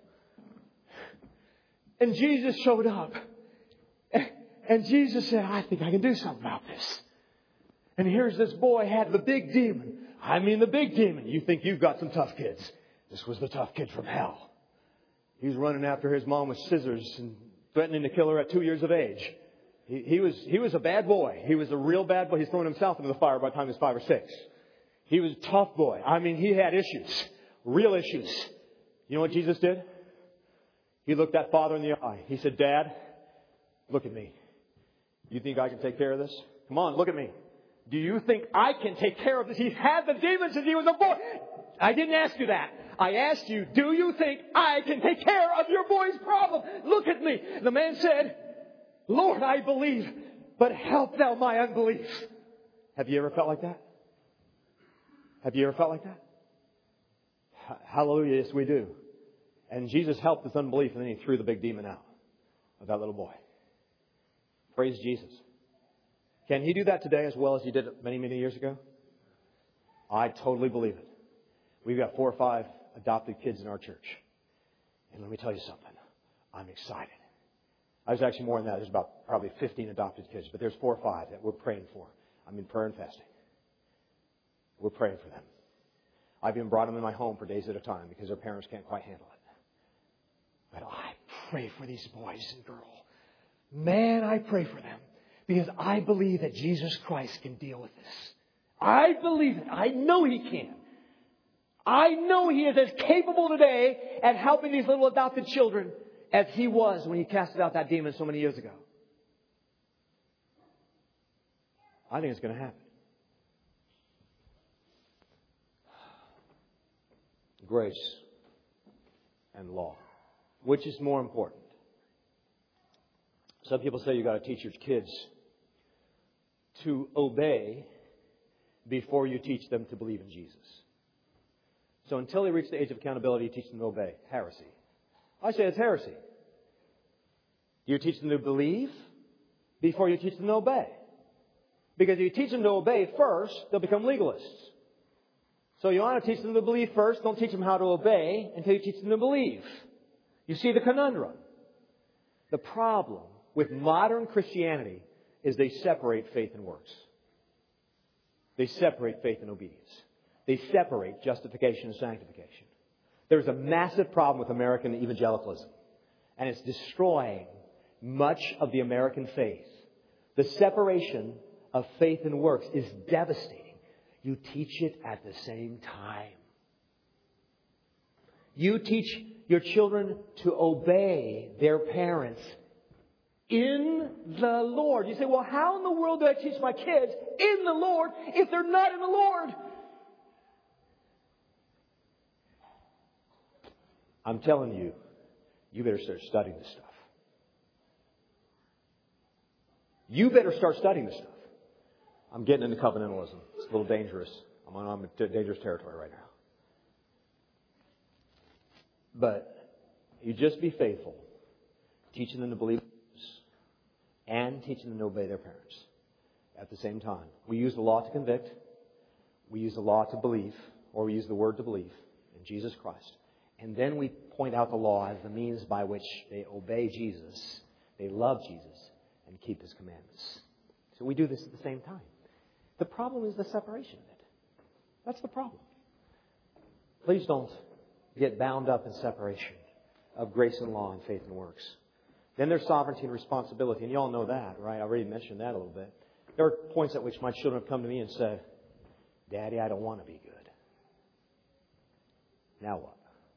And Jesus showed up. And Jesus said, I think I can do something about this. And here's this boy had the big demon. I mean the big demon. You think you've got some tough kids. This was the tough kid from hell. He was running after his mom with scissors and threatening to kill her at two years of age. He, he was he was a bad boy. He was a real bad boy. He's thrown himself into the fire by the time he was five or six. He was a tough boy. I mean, he had issues. Real issues. You know what Jesus did? He looked that father in the eye. He said, Dad, look at me. You think I can take care of this? Come on, look at me. Do you think I can take care of this? He's had the demons since he was a boy. I didn't ask you that. I asked you, do you think I can take care of your boy's problem? Look at me. The man said, Lord, I believe, but help thou my unbelief. Have you ever felt like that? Have you ever felt like that? H- Hallelujah, yes we do. And Jesus helped this unbelief, and then He threw the big demon out of that little boy. Praise Jesus. Can He do that today as well as He did it many, many years ago? I totally believe it. We've got four or five adopted kids in our church. And let me tell you something. I'm excited. I was actually more than that. There's about probably fifteen adopted kids, but there's four or five that we're praying for. I'm in prayer and fasting. We're praying for them. I've even brought them in my home for days at a time because their parents can't quite handle it. But I pray for these boys and girls. Man, I pray for them because I believe that Jesus Christ can deal with this. I believe it. I know He can. I know He is as capable today at helping these little adopted children as He was when He casted out that demon so many years ago. I think it's going to happen. Grace and law. Which is more important? Some people say you've got to teach your kids to obey before you teach them to believe in Jesus. So until they reach the age of accountability, you teach them to obey. Heresy. I say it's heresy. You teach them to believe before you teach them to obey. Because if you teach them to obey first, they'll become legalists. So you want to teach them to believe first. Don't teach them how to obey until you teach them to believe. You see the conundrum. The problem with modern Christianity is they separate faith and works. They separate faith and obedience. They separate justification and sanctification. There's a massive problem with American evangelicalism. And it's destroying much of the American faith. The separation of faith and works is devastating. You teach it at the same time. You teach your children to obey their parents in the Lord. You say, well, how in the world do I teach my kids in the Lord if they're not in the Lord? I'm telling you, you better start studying this stuff. You better start studying this stuff. I'm getting into covenantalism. It's a little dangerous. I'm on I'm dangerous territory right now. But you just be faithful, teaching them to believe and teaching them to obey their parents at the same time. We use the law to convict. We use the law to believe, or we use the word to believe in Jesus Christ. And then we point out the law as the means by which they obey Jesus, they love Jesus, and keep His commandments. So we do this at the same time. The problem is the separation of it. That's the problem. Please don't get bound up in separation of grace and law and faith and works. Then there's sovereignty and responsibility. And you all know that, right? I already mentioned that a little bit. There are points at which my children have come to me and said, Daddy, I don't want to be good. Now what?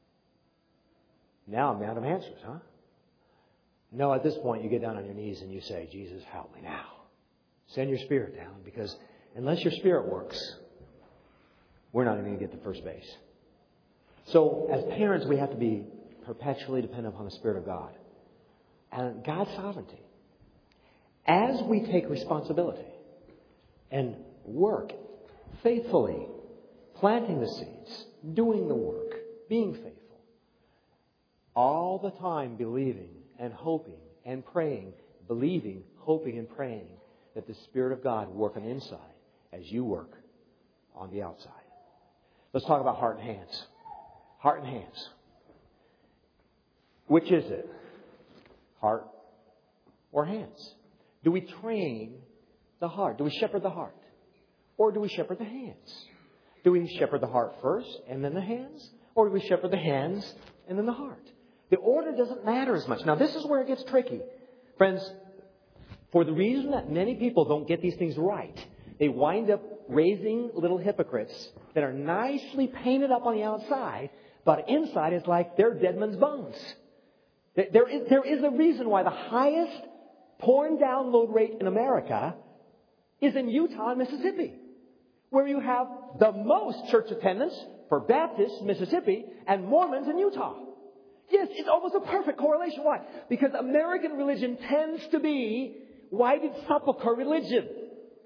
Now I'm out of answers, huh? No, at this point you get down on your knees and you say, Jesus, help me now. Send your Spirit down, because unless your Spirit works, we're not going to get to first base. So as parents, we have to be perpetually dependent upon the Spirit of God and God's sovereignty. As we take responsibility and work faithfully, planting the seeds, doing the work, being faithful, all the time believing and hoping and praying, believing, hoping and praying that the Spirit of God work on the inside as you work on the outside. Let's talk about heart and hands. Heart and hands. Which is it? Heart or hands? Do we train the heart? Do we shepherd the heart? Or do we shepherd the hands? Do we shepherd the heart first and then the hands? Or do we shepherd the hands and then the heart? The order doesn't matter as much. Now, this is where it gets tricky. Friends, for the reason that many people don't get these things right, they wind up raising little hypocrites that are nicely painted up on the outside, but inside is like they're dead men's bones. There is, there is a reason why the highest porn download rate in America is in Utah and Mississippi, where you have the most church attendance for Baptists in Mississippi and Mormons in Utah. Yes, it's almost a perfect correlation. Why? Because American religion tends to be whited sepulchre religion.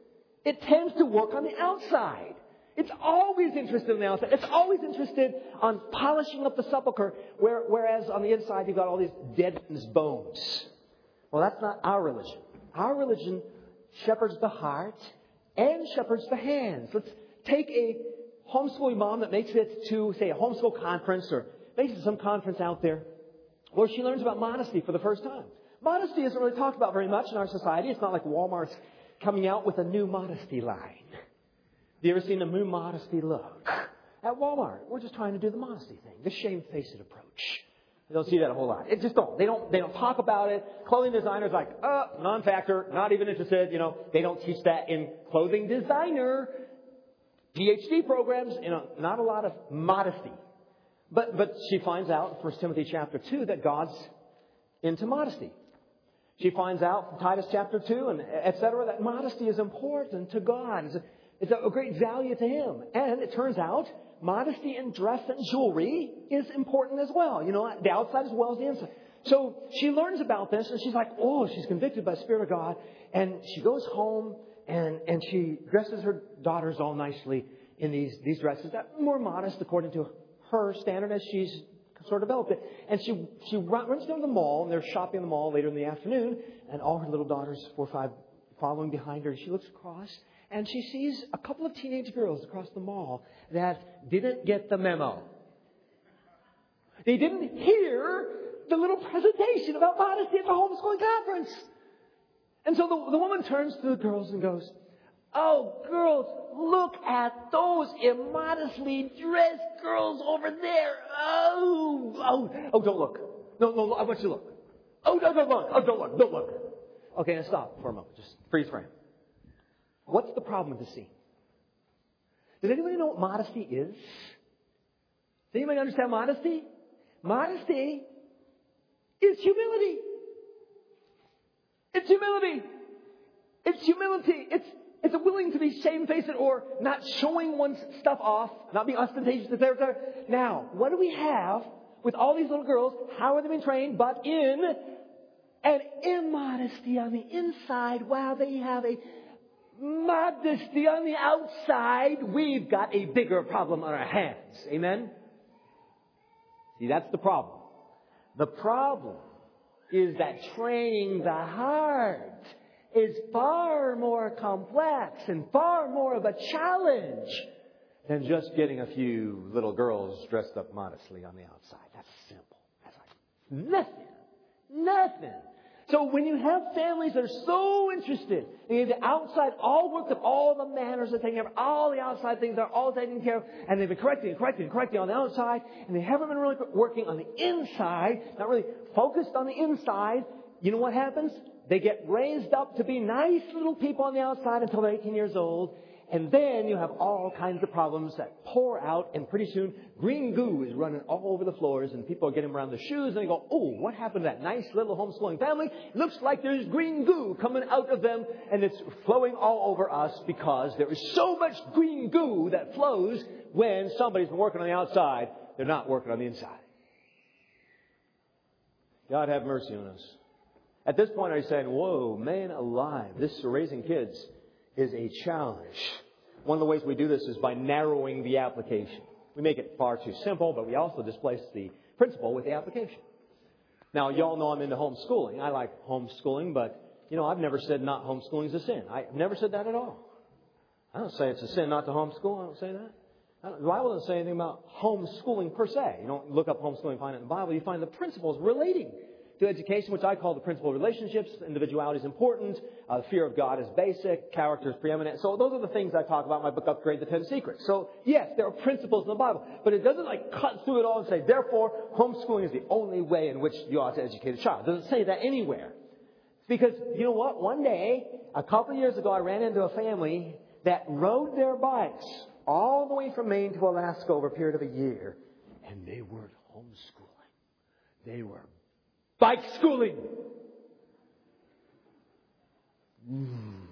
it tends to work on the outside. It's always interested in the outside. It's always interested on polishing up the sepulcher, where, whereas on the inside you've got all these dead men's bones. Well, that's not our religion. Our religion shepherds the heart and shepherds the hands. Let's take a homeschooling mom that makes it to, say, a homeschool conference or makes it to some conference out there where she learns about modesty for the first time. Modesty isn't really talked about very much in our society. It's not like Walmart's coming out with a new modesty line. Have you ever seen a new modesty look? At Walmart, we're just trying to do the modesty thing, the shamefaced approach. You don't see that a whole lot. It just don't. They don't. They don't talk about it. Clothing designers like, uh, non-factor, not even interested. You know, they don't teach that in clothing designer P H D programs. You know, not a lot of modesty. But but she finds out in First Timothy chapter two that God's into modesty. She finds out from Titus chapter two and et cetera that modesty is important to God. It's a, it's a great value to Him. And it turns out modesty in dress and jewelry is important as well. You know, the outside as well as the inside. So she learns about this and she's like, oh, she's convicted by the Spirit of God. And she goes home and, and she dresses her daughters all nicely in these, these dresses that are more modest according to her standard as she's sort of developed it. And she she runs down to the mall, and they're shopping in the mall later in the afternoon, and all her little daughters, four or five, following behind her. And she looks across, and she sees a couple of teenage girls across the mall that didn't get the memo. They didn't hear the little presentation about modesty at the homeschooling conference. And so the, the woman turns to the girls and goes, oh, girls, look at those immodestly dressed girls over there. Oh, oh, oh, don't look. No, no, I want you to look. Oh, no, don't look. Oh, don't look. Don't look. Okay, now stop for a moment. Just freeze frame. What's the problem with the scene? Does anybody know what modesty is? Does anybody understand modesty? Modesty is humility. It's humility. It's humility. It's It's a willing to be shamefaced or not showing one's stuff off, not being ostentatious, et cetera. Now, what do we have with all these little girls? How are they being trained? But in an immodesty on the inside, while they have a modesty on the outside, we've got a bigger problem on our hands. Amen? See, that's the problem. The problem is that training the heart is far more complex and far more of a challenge than just getting a few little girls dressed up modestly on the outside. That's simple. That's like nothing. Nothing. So when you have families that are so interested in the outside, all worked up, all the manners are taken care of, all the outside things are all taken care of, and they've been correcting and correcting and correcting on the outside, and they haven't been really working on the inside, not really focused on the inside, you know what happens? They get raised up to be nice little people on the outside until they're eighteen years old. And then you have all kinds of problems that pour out. And pretty soon, green goo is running all over the floors. And people are getting around the shoes. And they go, oh, what happened to that nice little homeschooling family? Looks like there's green goo coming out of them. And it's flowing all over us because there is so much green goo that flows when somebody's been working on the outside. They're not working on the inside. God have mercy on us. At this point, I'm saying, whoa, man alive, this raising kids is a challenge. One of the ways we do this is by narrowing the application. We make it far too simple, but we also displace the principle with the application. Now, y'all know I'm into homeschooling. I like homeschooling, but, you know, I've never said not homeschooling is a sin. I've never said that at all. I don't say it's a sin not to homeschool. I don't say that. I don't, the Bible doesn't say anything about homeschooling per se. You don't look up homeschooling and find it in the Bible. You find the principles relating to education, which I call the principle of relationships. Individuality is important. Uh, fear of God is basic. Character is preeminent. So those are the things I talk about in my book, Upgrade the Ten Secrets. So yes, there are principles in the Bible, but it doesn't like cut through it all and say, therefore, homeschooling is the only way in which you ought to educate a child. It doesn't say that anywhere. Because you know what? One day, a couple of years ago, I ran into a family that rode their bikes all the way from Maine to Alaska over a period of a year, and they weren't homeschooling. They were bike schooling. Ooh.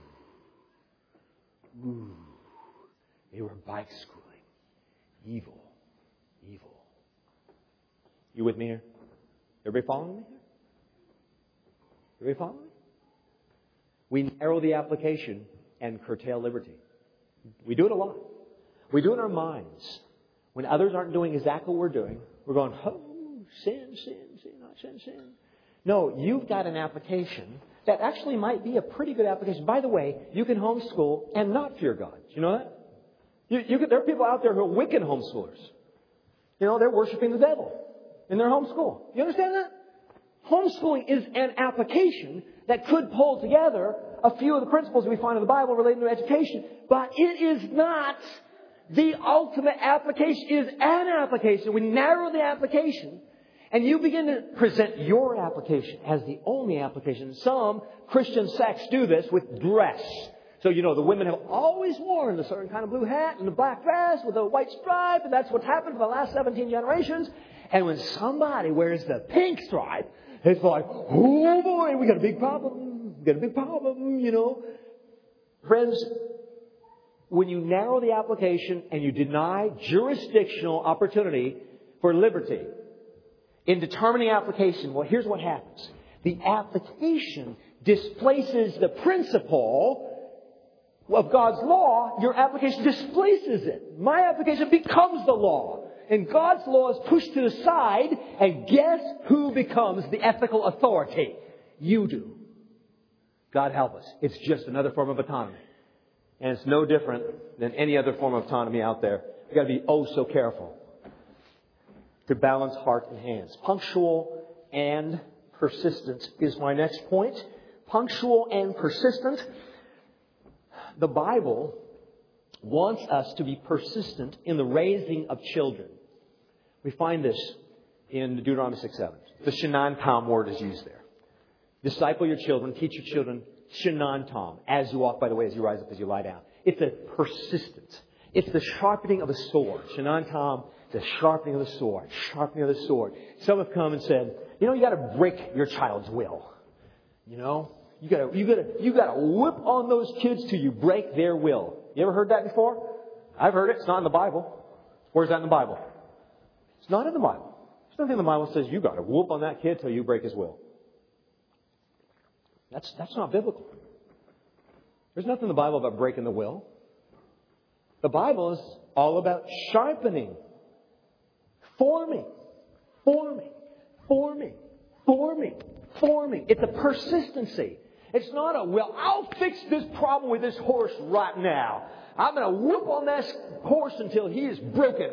Ooh. They were bike schooling. Evil. Evil. You with me here? Everybody following me here? Everybody following me? We narrow the application and curtail liberty. We do it a lot. We do it in our minds. When others aren't doing exactly what we're doing, we're going, oh, sin, sin, sin, not sin, sin. No, you've got an application that actually might be a pretty good application. By the way, you can homeschool and not fear God. You know that? You, you can, there are people out there who are wicked homeschoolers. You know, they're worshiping the devil in their homeschool. You understand that? Homeschooling is an application that could pull together a few of the principles we find in the Bible relating to education. But it is not the ultimate application. It is an application. We narrow the application and you begin to present your application as the only application. Some Christian sects do this with dress. So, you know, the women have always worn a certain kind of blue hat and a black dress with a white stripe, and that's what's happened for the last seventeen generations. And when somebody wears the pink stripe, it's like, oh boy, we got a big problem. We got a big problem, you know. Friends, when you narrow the application and you deny jurisdictional opportunity for liberty in determining application, well, here's what happens. The application displaces the principle of God's law. Your application displaces it. My application becomes the law. And God's law is pushed to the side. And guess who becomes the ethical authority? You do. God help us. It's just another form of autonomy. And it's no different than any other form of autonomy out there. We've got to be oh so careful to balance heart and hands. Punctual and persistent is my next point. Punctual and persistent. The Bible wants us to be persistent in the raising of children. We find this in Deuteronomy six seven. The Shenan Tom word is used there. Disciple your children, teach your children Shenan Tom, as you walk by the way, as you rise up, as you lie down. It's a persistence. It's the sharpening of a sword. Shenan Tom, the sharpening of the sword, sharpening of the sword. Some have come and said, you know, you got to break your child's will. You know, you got to, you got to, you got to whip on those kids till you break their will. You ever heard that before? I've heard it. It's not in the Bible. Where's that in the Bible? It's not in the Bible. There's nothing in the Bible that says you got to whoop on that kid till you break his will. That's that's not biblical. There's nothing in the Bible about breaking the will. The Bible is all about sharpening, forming, forming, forming, forming, forming. It's a persistency. It's not a, well, I'll fix this problem with this horse right now. I'm going to whip on that horse until he is broken.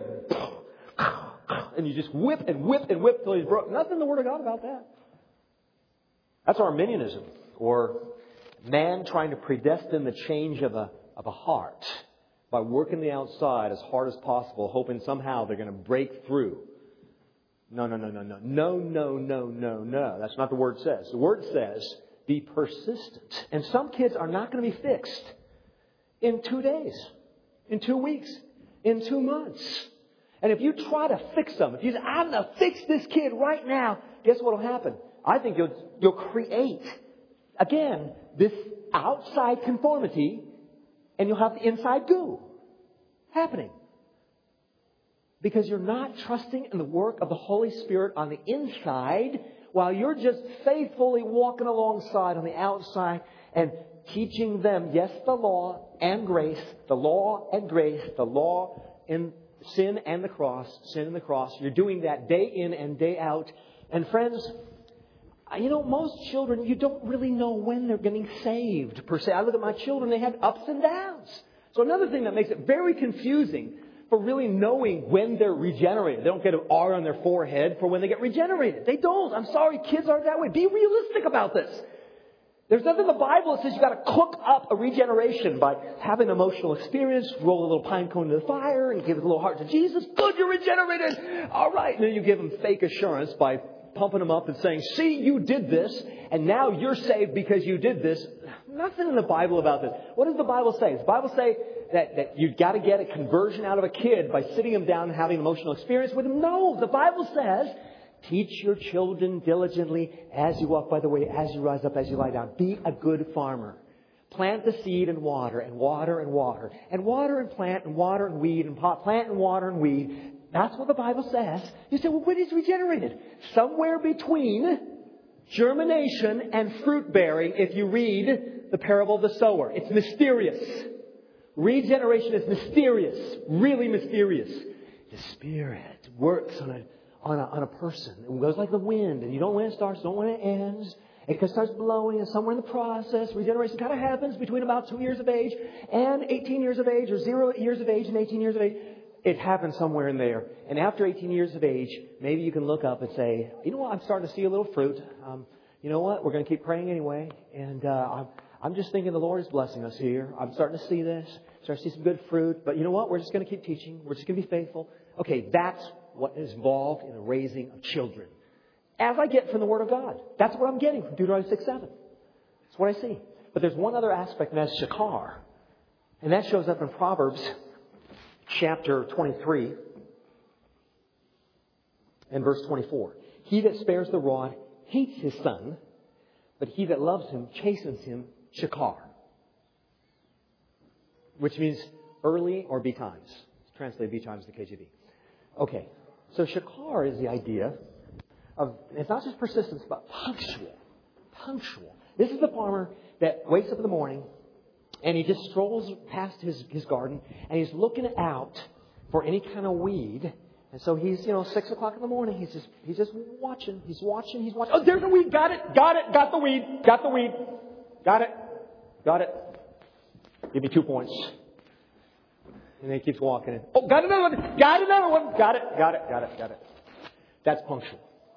And you just whip and whip and whip till he's broken. Nothing in the Word of God about that. That's Arminianism, or man trying to predestine the change of a, of a heart by working the outside as hard as possible, hoping somehow they're going to break through. No, no, no, no, no. No, no, no, no, no. That's not the Word says. The Word says, be persistent. And some kids are not going to be fixed in two days, in two weeks, in two months. And if you try to fix them, if you say, I'm going to fix this kid right now, guess what will happen? I think you'll, you'll create, again, this outside conformity, and you'll have the inside goo happening. Because you're not trusting in the work of the Holy Spirit on the inside, while you're just faithfully walking alongside on the outside and teaching them, yes, the law and grace, the law and grace, the law and sin and the cross, sin and the cross. You're doing that day in and day out. And friends, you know, most children, you don't really know when they're getting saved, per se. I look at my children, they have ups and downs. So another thing that makes it very confusing for really knowing when they're regenerated. They don't get an R on their forehead for when they get regenerated. They don't. I'm sorry, kids aren't that way. Be realistic about this. There's nothing in the Bible that says you've got to cook up a regeneration by having an emotional experience, roll a little pine cone into the fire, and give a little heart to Jesus. Good, you're regenerated. All right. And then you give them fake assurance by pumping them up and saying, see, you did this, and now you're saved because you did this. Nothing in the Bible about this. What does the Bible say? Does the Bible say that, that you've got to get a conversion out of a kid by sitting them down and having an emotional experience with them? No. The Bible says, teach your children diligently as you walk by the way, as you rise up, as you lie down. Be a good farmer. Plant the seed and water and water and water. And water and plant and water and weed and pot, plant and water and weed. That's what the Bible says. You say, well, when is regenerated? Somewhere between germination and fruit bearing, if you read the parable of the sower. It's mysterious. Regeneration is mysterious. Really mysterious. The Spirit works on a, on a, on a person. It goes like the wind. And you don't know when it starts, don't know when it ends. It starts blowing, and somewhere in the process, regeneration kind of happens between about two years of age and eighteen years of age, or zero years of age and eighteen years of age. It happens somewhere in there. And after eighteen years of age, maybe you can look up and say, you know what, I'm starting to see a little fruit. Um, you know what, we're going to keep praying anyway. And uh, I'm, I'm just thinking the Lord is blessing us here. I'm starting to see this, starting to see some good fruit. But you know what, we're just going to keep teaching. We're just going to be faithful. Okay, that's what is involved in the raising of children. As I get from the Word of God. That's what I'm getting from Deuteronomy six seven. That's what I see. But there's one other aspect, and that's shakar. And that shows up in Proverbs chapter twenty-three and verse twenty-four. He that spares the rod hates his son, but he that loves him chastens him, shakar. Which means early or betimes. It's translated betimes in the K J V. Okay, so shakar is the idea of, it's not just persistence, but punctual. Punctual. This is the farmer that wakes up in the morning and he just strolls past his, his garden and he's looking out for any kind of weed. And so he's, you know, six o'clock in the morning, he's just, he's just watching, he's watching, he's watching. Oh, there's a weed. Got it. Got it. Got the weed. Got the weed. Got it. Got it. Give me two points. And then he keeps walking in. Oh, got another one. Got another one. Got it. Got it. Got it. Got it. That's punctual.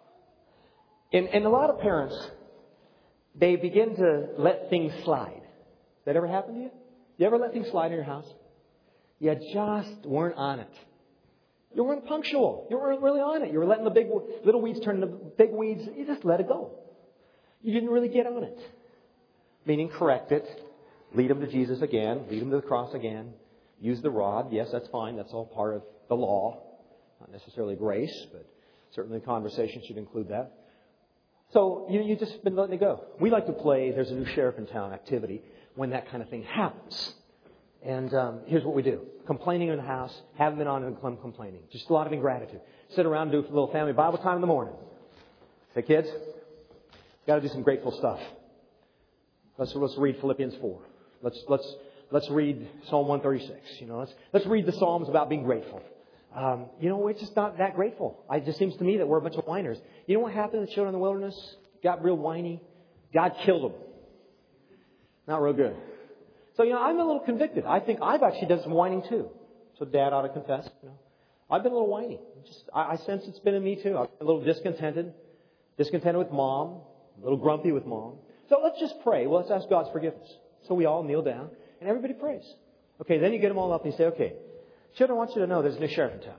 And, and a lot of parents, they begin to let things slide. That ever happened to you? You ever let things slide in your house? You just weren't on it. You weren't punctual. You weren't really on it. You were letting the big little weeds turn into big weeds. You just let it go. You didn't really get on it. Meaning correct it. Lead them to Jesus again. Lead them to the cross again. Use the rod. Yes, that's fine. That's all part of the law. Not necessarily grace, but certainly the conversation should include that. So you, you just been letting it go. We like to play There's a New Sheriff in Town activity when that kind of thing happens. And um, here's what we do. Complaining in the house. Haven't been on and complaining. Just a lot of ingratitude. Sit around and do a little family Bible time in the morning. Say, kids, got to do some grateful stuff. Let's let's read Philippians four. Let's let's let's read Psalm one thirty-six. You know, let's let's read the Psalms about being grateful. Um, you know, we're just not that grateful. It just seems to me that we're a bunch of whiners. You know what happened to the children in the wilderness? Got real whiny. God killed them. Not real good. So, you know, I'm a little convicted. I think I've actually done some whining too. So Dad ought to confess. You know, I've been a little whiny. Just, I, I sense it's been in me too. I've been a little discontented. Discontented with Mom. A little grumpy with Mom. So let's just pray. Well, let's ask God's forgiveness. So we all kneel down and everybody prays. Okay, then you get them all up and you say, okay, children, I want you to know there's a new sheriff in town.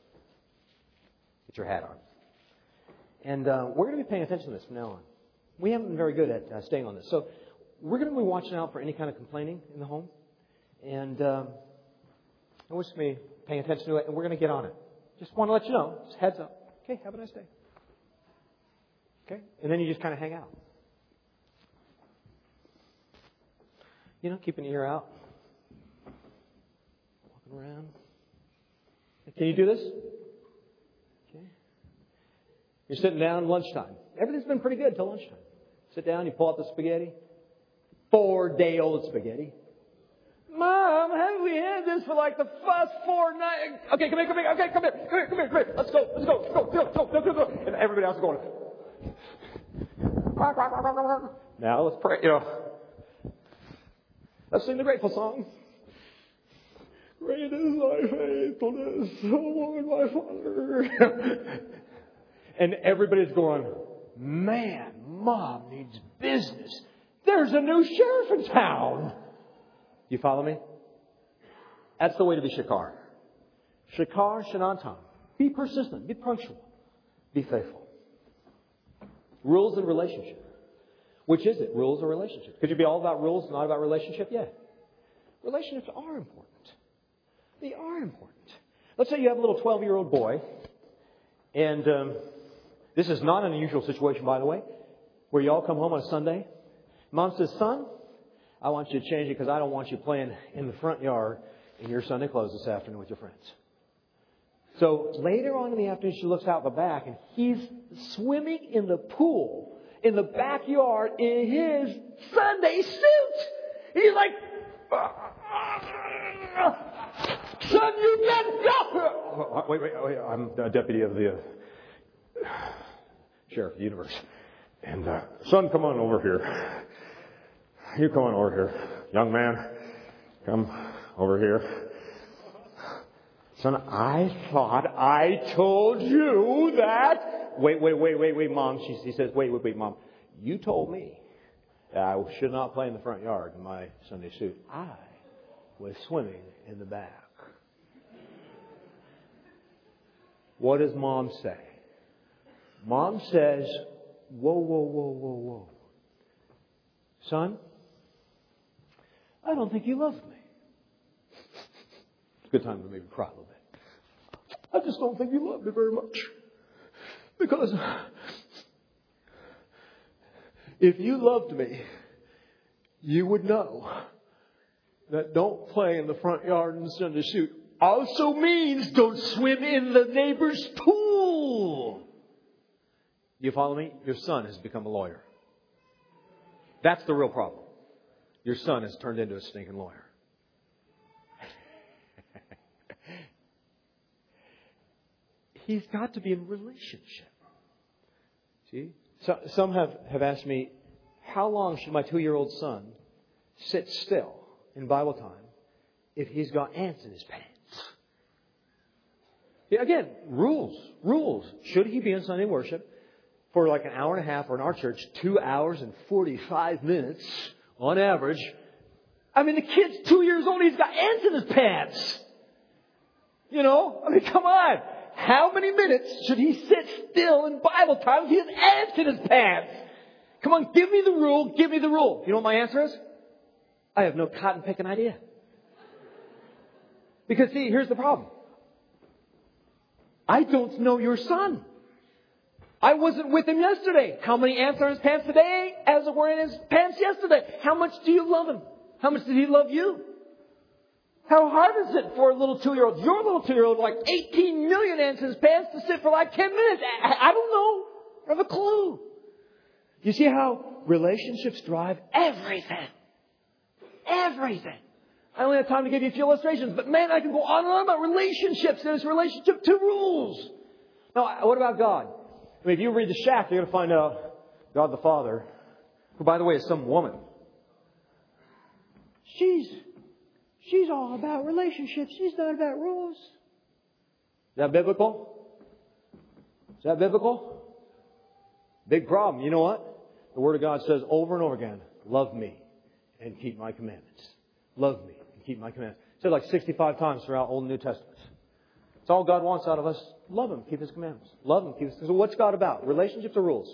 Get your hat on. And uh, we're going to be paying attention to this from now on. We haven't been very good at uh, staying on this. So we're going to be watching out for any kind of complaining in the home. And um, I wish me paying attention to it, and we're going to get on it. Just want to let you know. Just heads up. Okay, have a nice day. Okay? And then you just kind of hang out. You know, keep an ear out. Walking around. Can you do this? Okay. You're sitting down lunchtime. Everything's been pretty good till lunchtime. Sit down, you pull out the spaghetti. Four-day-old spaghetti. Mom, haven't we had this for like the first four nights? Okay, come here, come here. Okay, come here, come here, come here, come here. Let's go, let's go, go, go, go, go, go, go. And everybody else is going. Now let's pray. You know, let's sing the grateful song. Great is thy faithfulness, O Lord, my Father. And everybody's going, man, Mom needs business. There's a new sheriff in town. You follow me? That's the way to be shakar. Shakar shanantam. Be persistent. Be punctual. Be faithful. Rules and relationship. Which is it? Rules or relationship? Could you be all about rules, not about relationship? Yeah. Relationships are important. They are important. Let's say you have a little twelve-year-old boy. And um, this is not an unusual situation, by the way, where you all come home on a Sunday. Mom says, son, I want you to change it because I don't want you playing in the front yard in your Sunday clothes this afternoon with your friends. So later on in the afternoon, she looks out the back and he's swimming in the pool in the backyard in his Sunday suit. He's like, son, you let go. Wait, wait, wait. I'm a deputy of the uh, sheriff of the universe. And, uh, son, come on over here. You come on over here. Young man, come over here. Son, I thought I told you that. Wait, wait, wait, wait, wait, Mom. She, she says, wait, wait, wait, Mom. You told me that I should not play in the front yard in my Sunday suit. I was swimming in the back. What does Mom say? Mom says, whoa, whoa, whoa, whoa, whoa. Son, I don't think you love me. It's a good time to maybe cry a little bit. I just don't think you love me very much. Because if you loved me, you would know that don't play in the front yard in the Sunday suit also means don't swim in the neighbor's pool. You follow me? Your son has become a lawyer. That's the real problem. Your son has turned into a stinking lawyer. He's got to be in a relationship. See? So, some have, have asked me, how long should my two-year-old son sit still in Bible time if he's got ants in his pants? Yeah, again, rules. Rules. Should he be in Sunday worship for like an hour and a half, or in our church, two hours and forty-five minutes on average? I mean, the kid's two years old. He's got ants in his pants. You know? I mean, come on. How many minutes should he sit still in Bible time if he has ants in his pants? Come on, give me the rule. Give me the rule. You know what my answer is? I have no cotton picking idea. Because, see, here's the problem. I don't know your son. I wasn't with him yesterday. How many ants are in his pants today as were in his pants yesterday? How much do you love him? How much did he love you? How hard is it for a little two-year-old? Your little two-year-old, like eighteen million ants in his pants to sit for like ten minutes. I, I don't know. I have a clue. You see how relationships drive everything. Everything. I only have time to give you a few illustrations, but man, I can go on and on about relationships. There's relationship to rules. Now, what about God? I mean, if you read the Shack, you're going to find out God the Father, who, by the way, is some woman. She's, she's all about relationships. She's not about rules. Is that biblical? Is that biblical? Big problem. You know what? The Word of God says over and over again, love me and keep my commandments. Love me and keep my commandments. It said like sixty-five times throughout Old and New Testaments. It's all God wants out of us. Love Him, keep His commandments. Love Him, keep His commandments. So what's God about? Relationships or rules?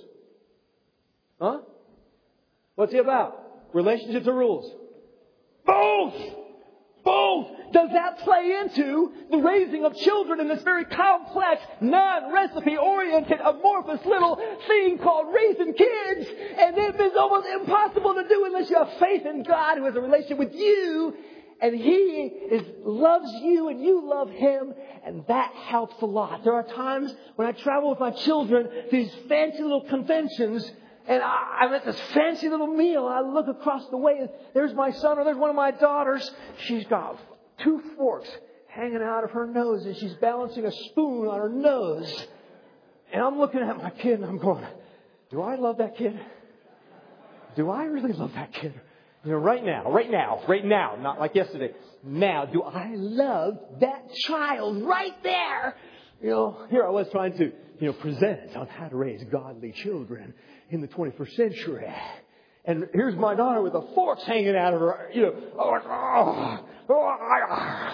Huh? What's He about? Relationships or rules? Both! Both! Does that play into the raising of children in this very complex, non-recipe-oriented, amorphous little thing called raising kids? And it is almost impossible to do unless you have faith in God who has a relationship with you. And He is, loves you and you love Him. And that helps a lot. There are times when I travel with my children to these fancy little conventions. And I, I'm at this fancy little meal. I look across the way and there's my son or there's one of my daughters. She's got two forks hanging out of her nose and she's balancing a spoon on her nose. And I'm looking at my kid and I'm going, do I love that kid? Do I really love that kid? You know, right now, right now, right now, not like yesterday. Now, do I love that child right there? You know, here I was trying to, you know, present on how to raise godly children in the twenty-first century. And here's my daughter with the forks hanging out of her, you know. Oh, oh,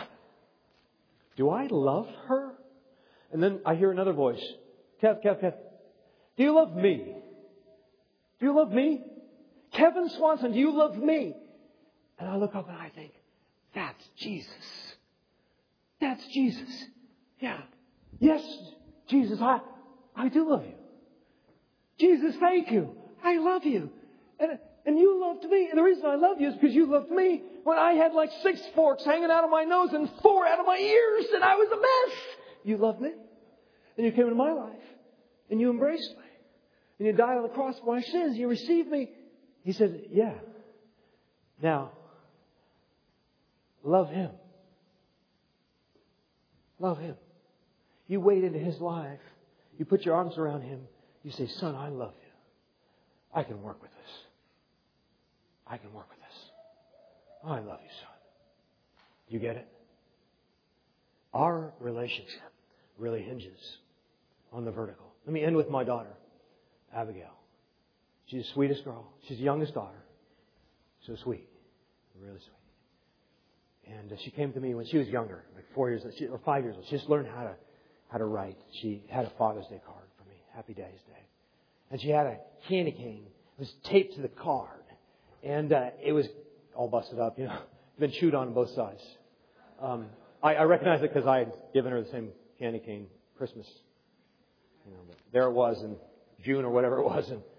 do I love her? And then I hear another voice. Kev, Kev, Kev, do you love me? Do you love me? Kevin Swanson, do you love me? And I look up and I think, that's Jesus. That's Jesus. Yeah. Yes, Jesus, I, I do love you. Jesus, thank you. I love you. And, and you loved me. And the reason I love you is because you loved me when I had like six forks hanging out of my nose and four out of my ears and I was a mess. You loved me. And you came into my life and you embraced me. And you died on the cross for my sins. You received me. He said, yeah. Now, love Him. Love Him. You wade into His life. You put your arms around Him. You say, son, I love you. I can work with this. I can work with this. Oh, I love you, son. You get it? Our relationship really hinges on the vertical. Let me end with my daughter, Abigail. She's the sweetest girl. She's the youngest daughter. So sweet. Really sweet. And uh, she came to me when she was younger, like four years old, she, or five years old. She just learned how to how to write. She had a Father's Day card for me, Happy Days Day. And she had a candy cane. It was taped to the card. And uh, it was all busted up, you know, been chewed on both sides. Um, I, I recognize it because I had given her the same candy cane Christmas. You know, but there it was in June or whatever it was. And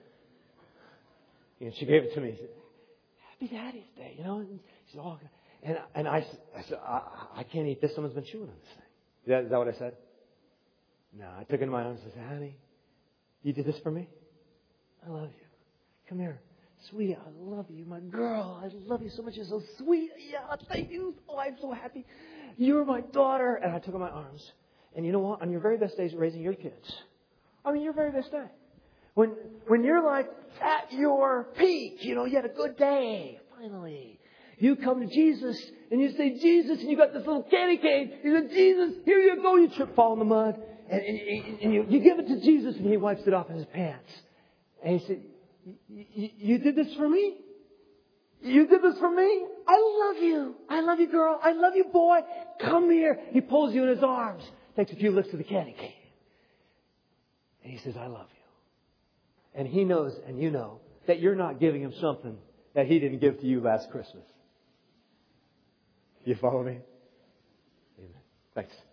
you know, she gave it to me. She said, Happy Daddy's Day, you know. And she said, oh, and, and I, I said, I, I can't eat this. Someone's been chewing on this thing. Is that, is that what I said? No, I took it in my arms and said, honey, you did this for me? I love you. Come here. Sweetie, I love you. My girl, I love you so much. You're so sweet. Yeah, thank you. Oh, I'm so happy. You're my daughter. And I took her in my arms. And you know what? On your very best days raising your kids, I mean, your very best day. When, when you're like at your peak, you know, you had a good day, finally. You come to Jesus and you say, Jesus, and you got this little candy cane. You say, Jesus, here you go. You trip, fall in the mud. And, and, and you, you give it to Jesus and He wipes it off in His pants. And He said, you did this for me? You did this for me? I love you. I love you, girl. I love you, boy. Come here. He pulls you in His arms. Takes a few licks of the candy cane. And He says, I love you. And He knows, and you know, that you're not giving Him something that He didn't give to you last Christmas. You follow me? Amen. Thanks.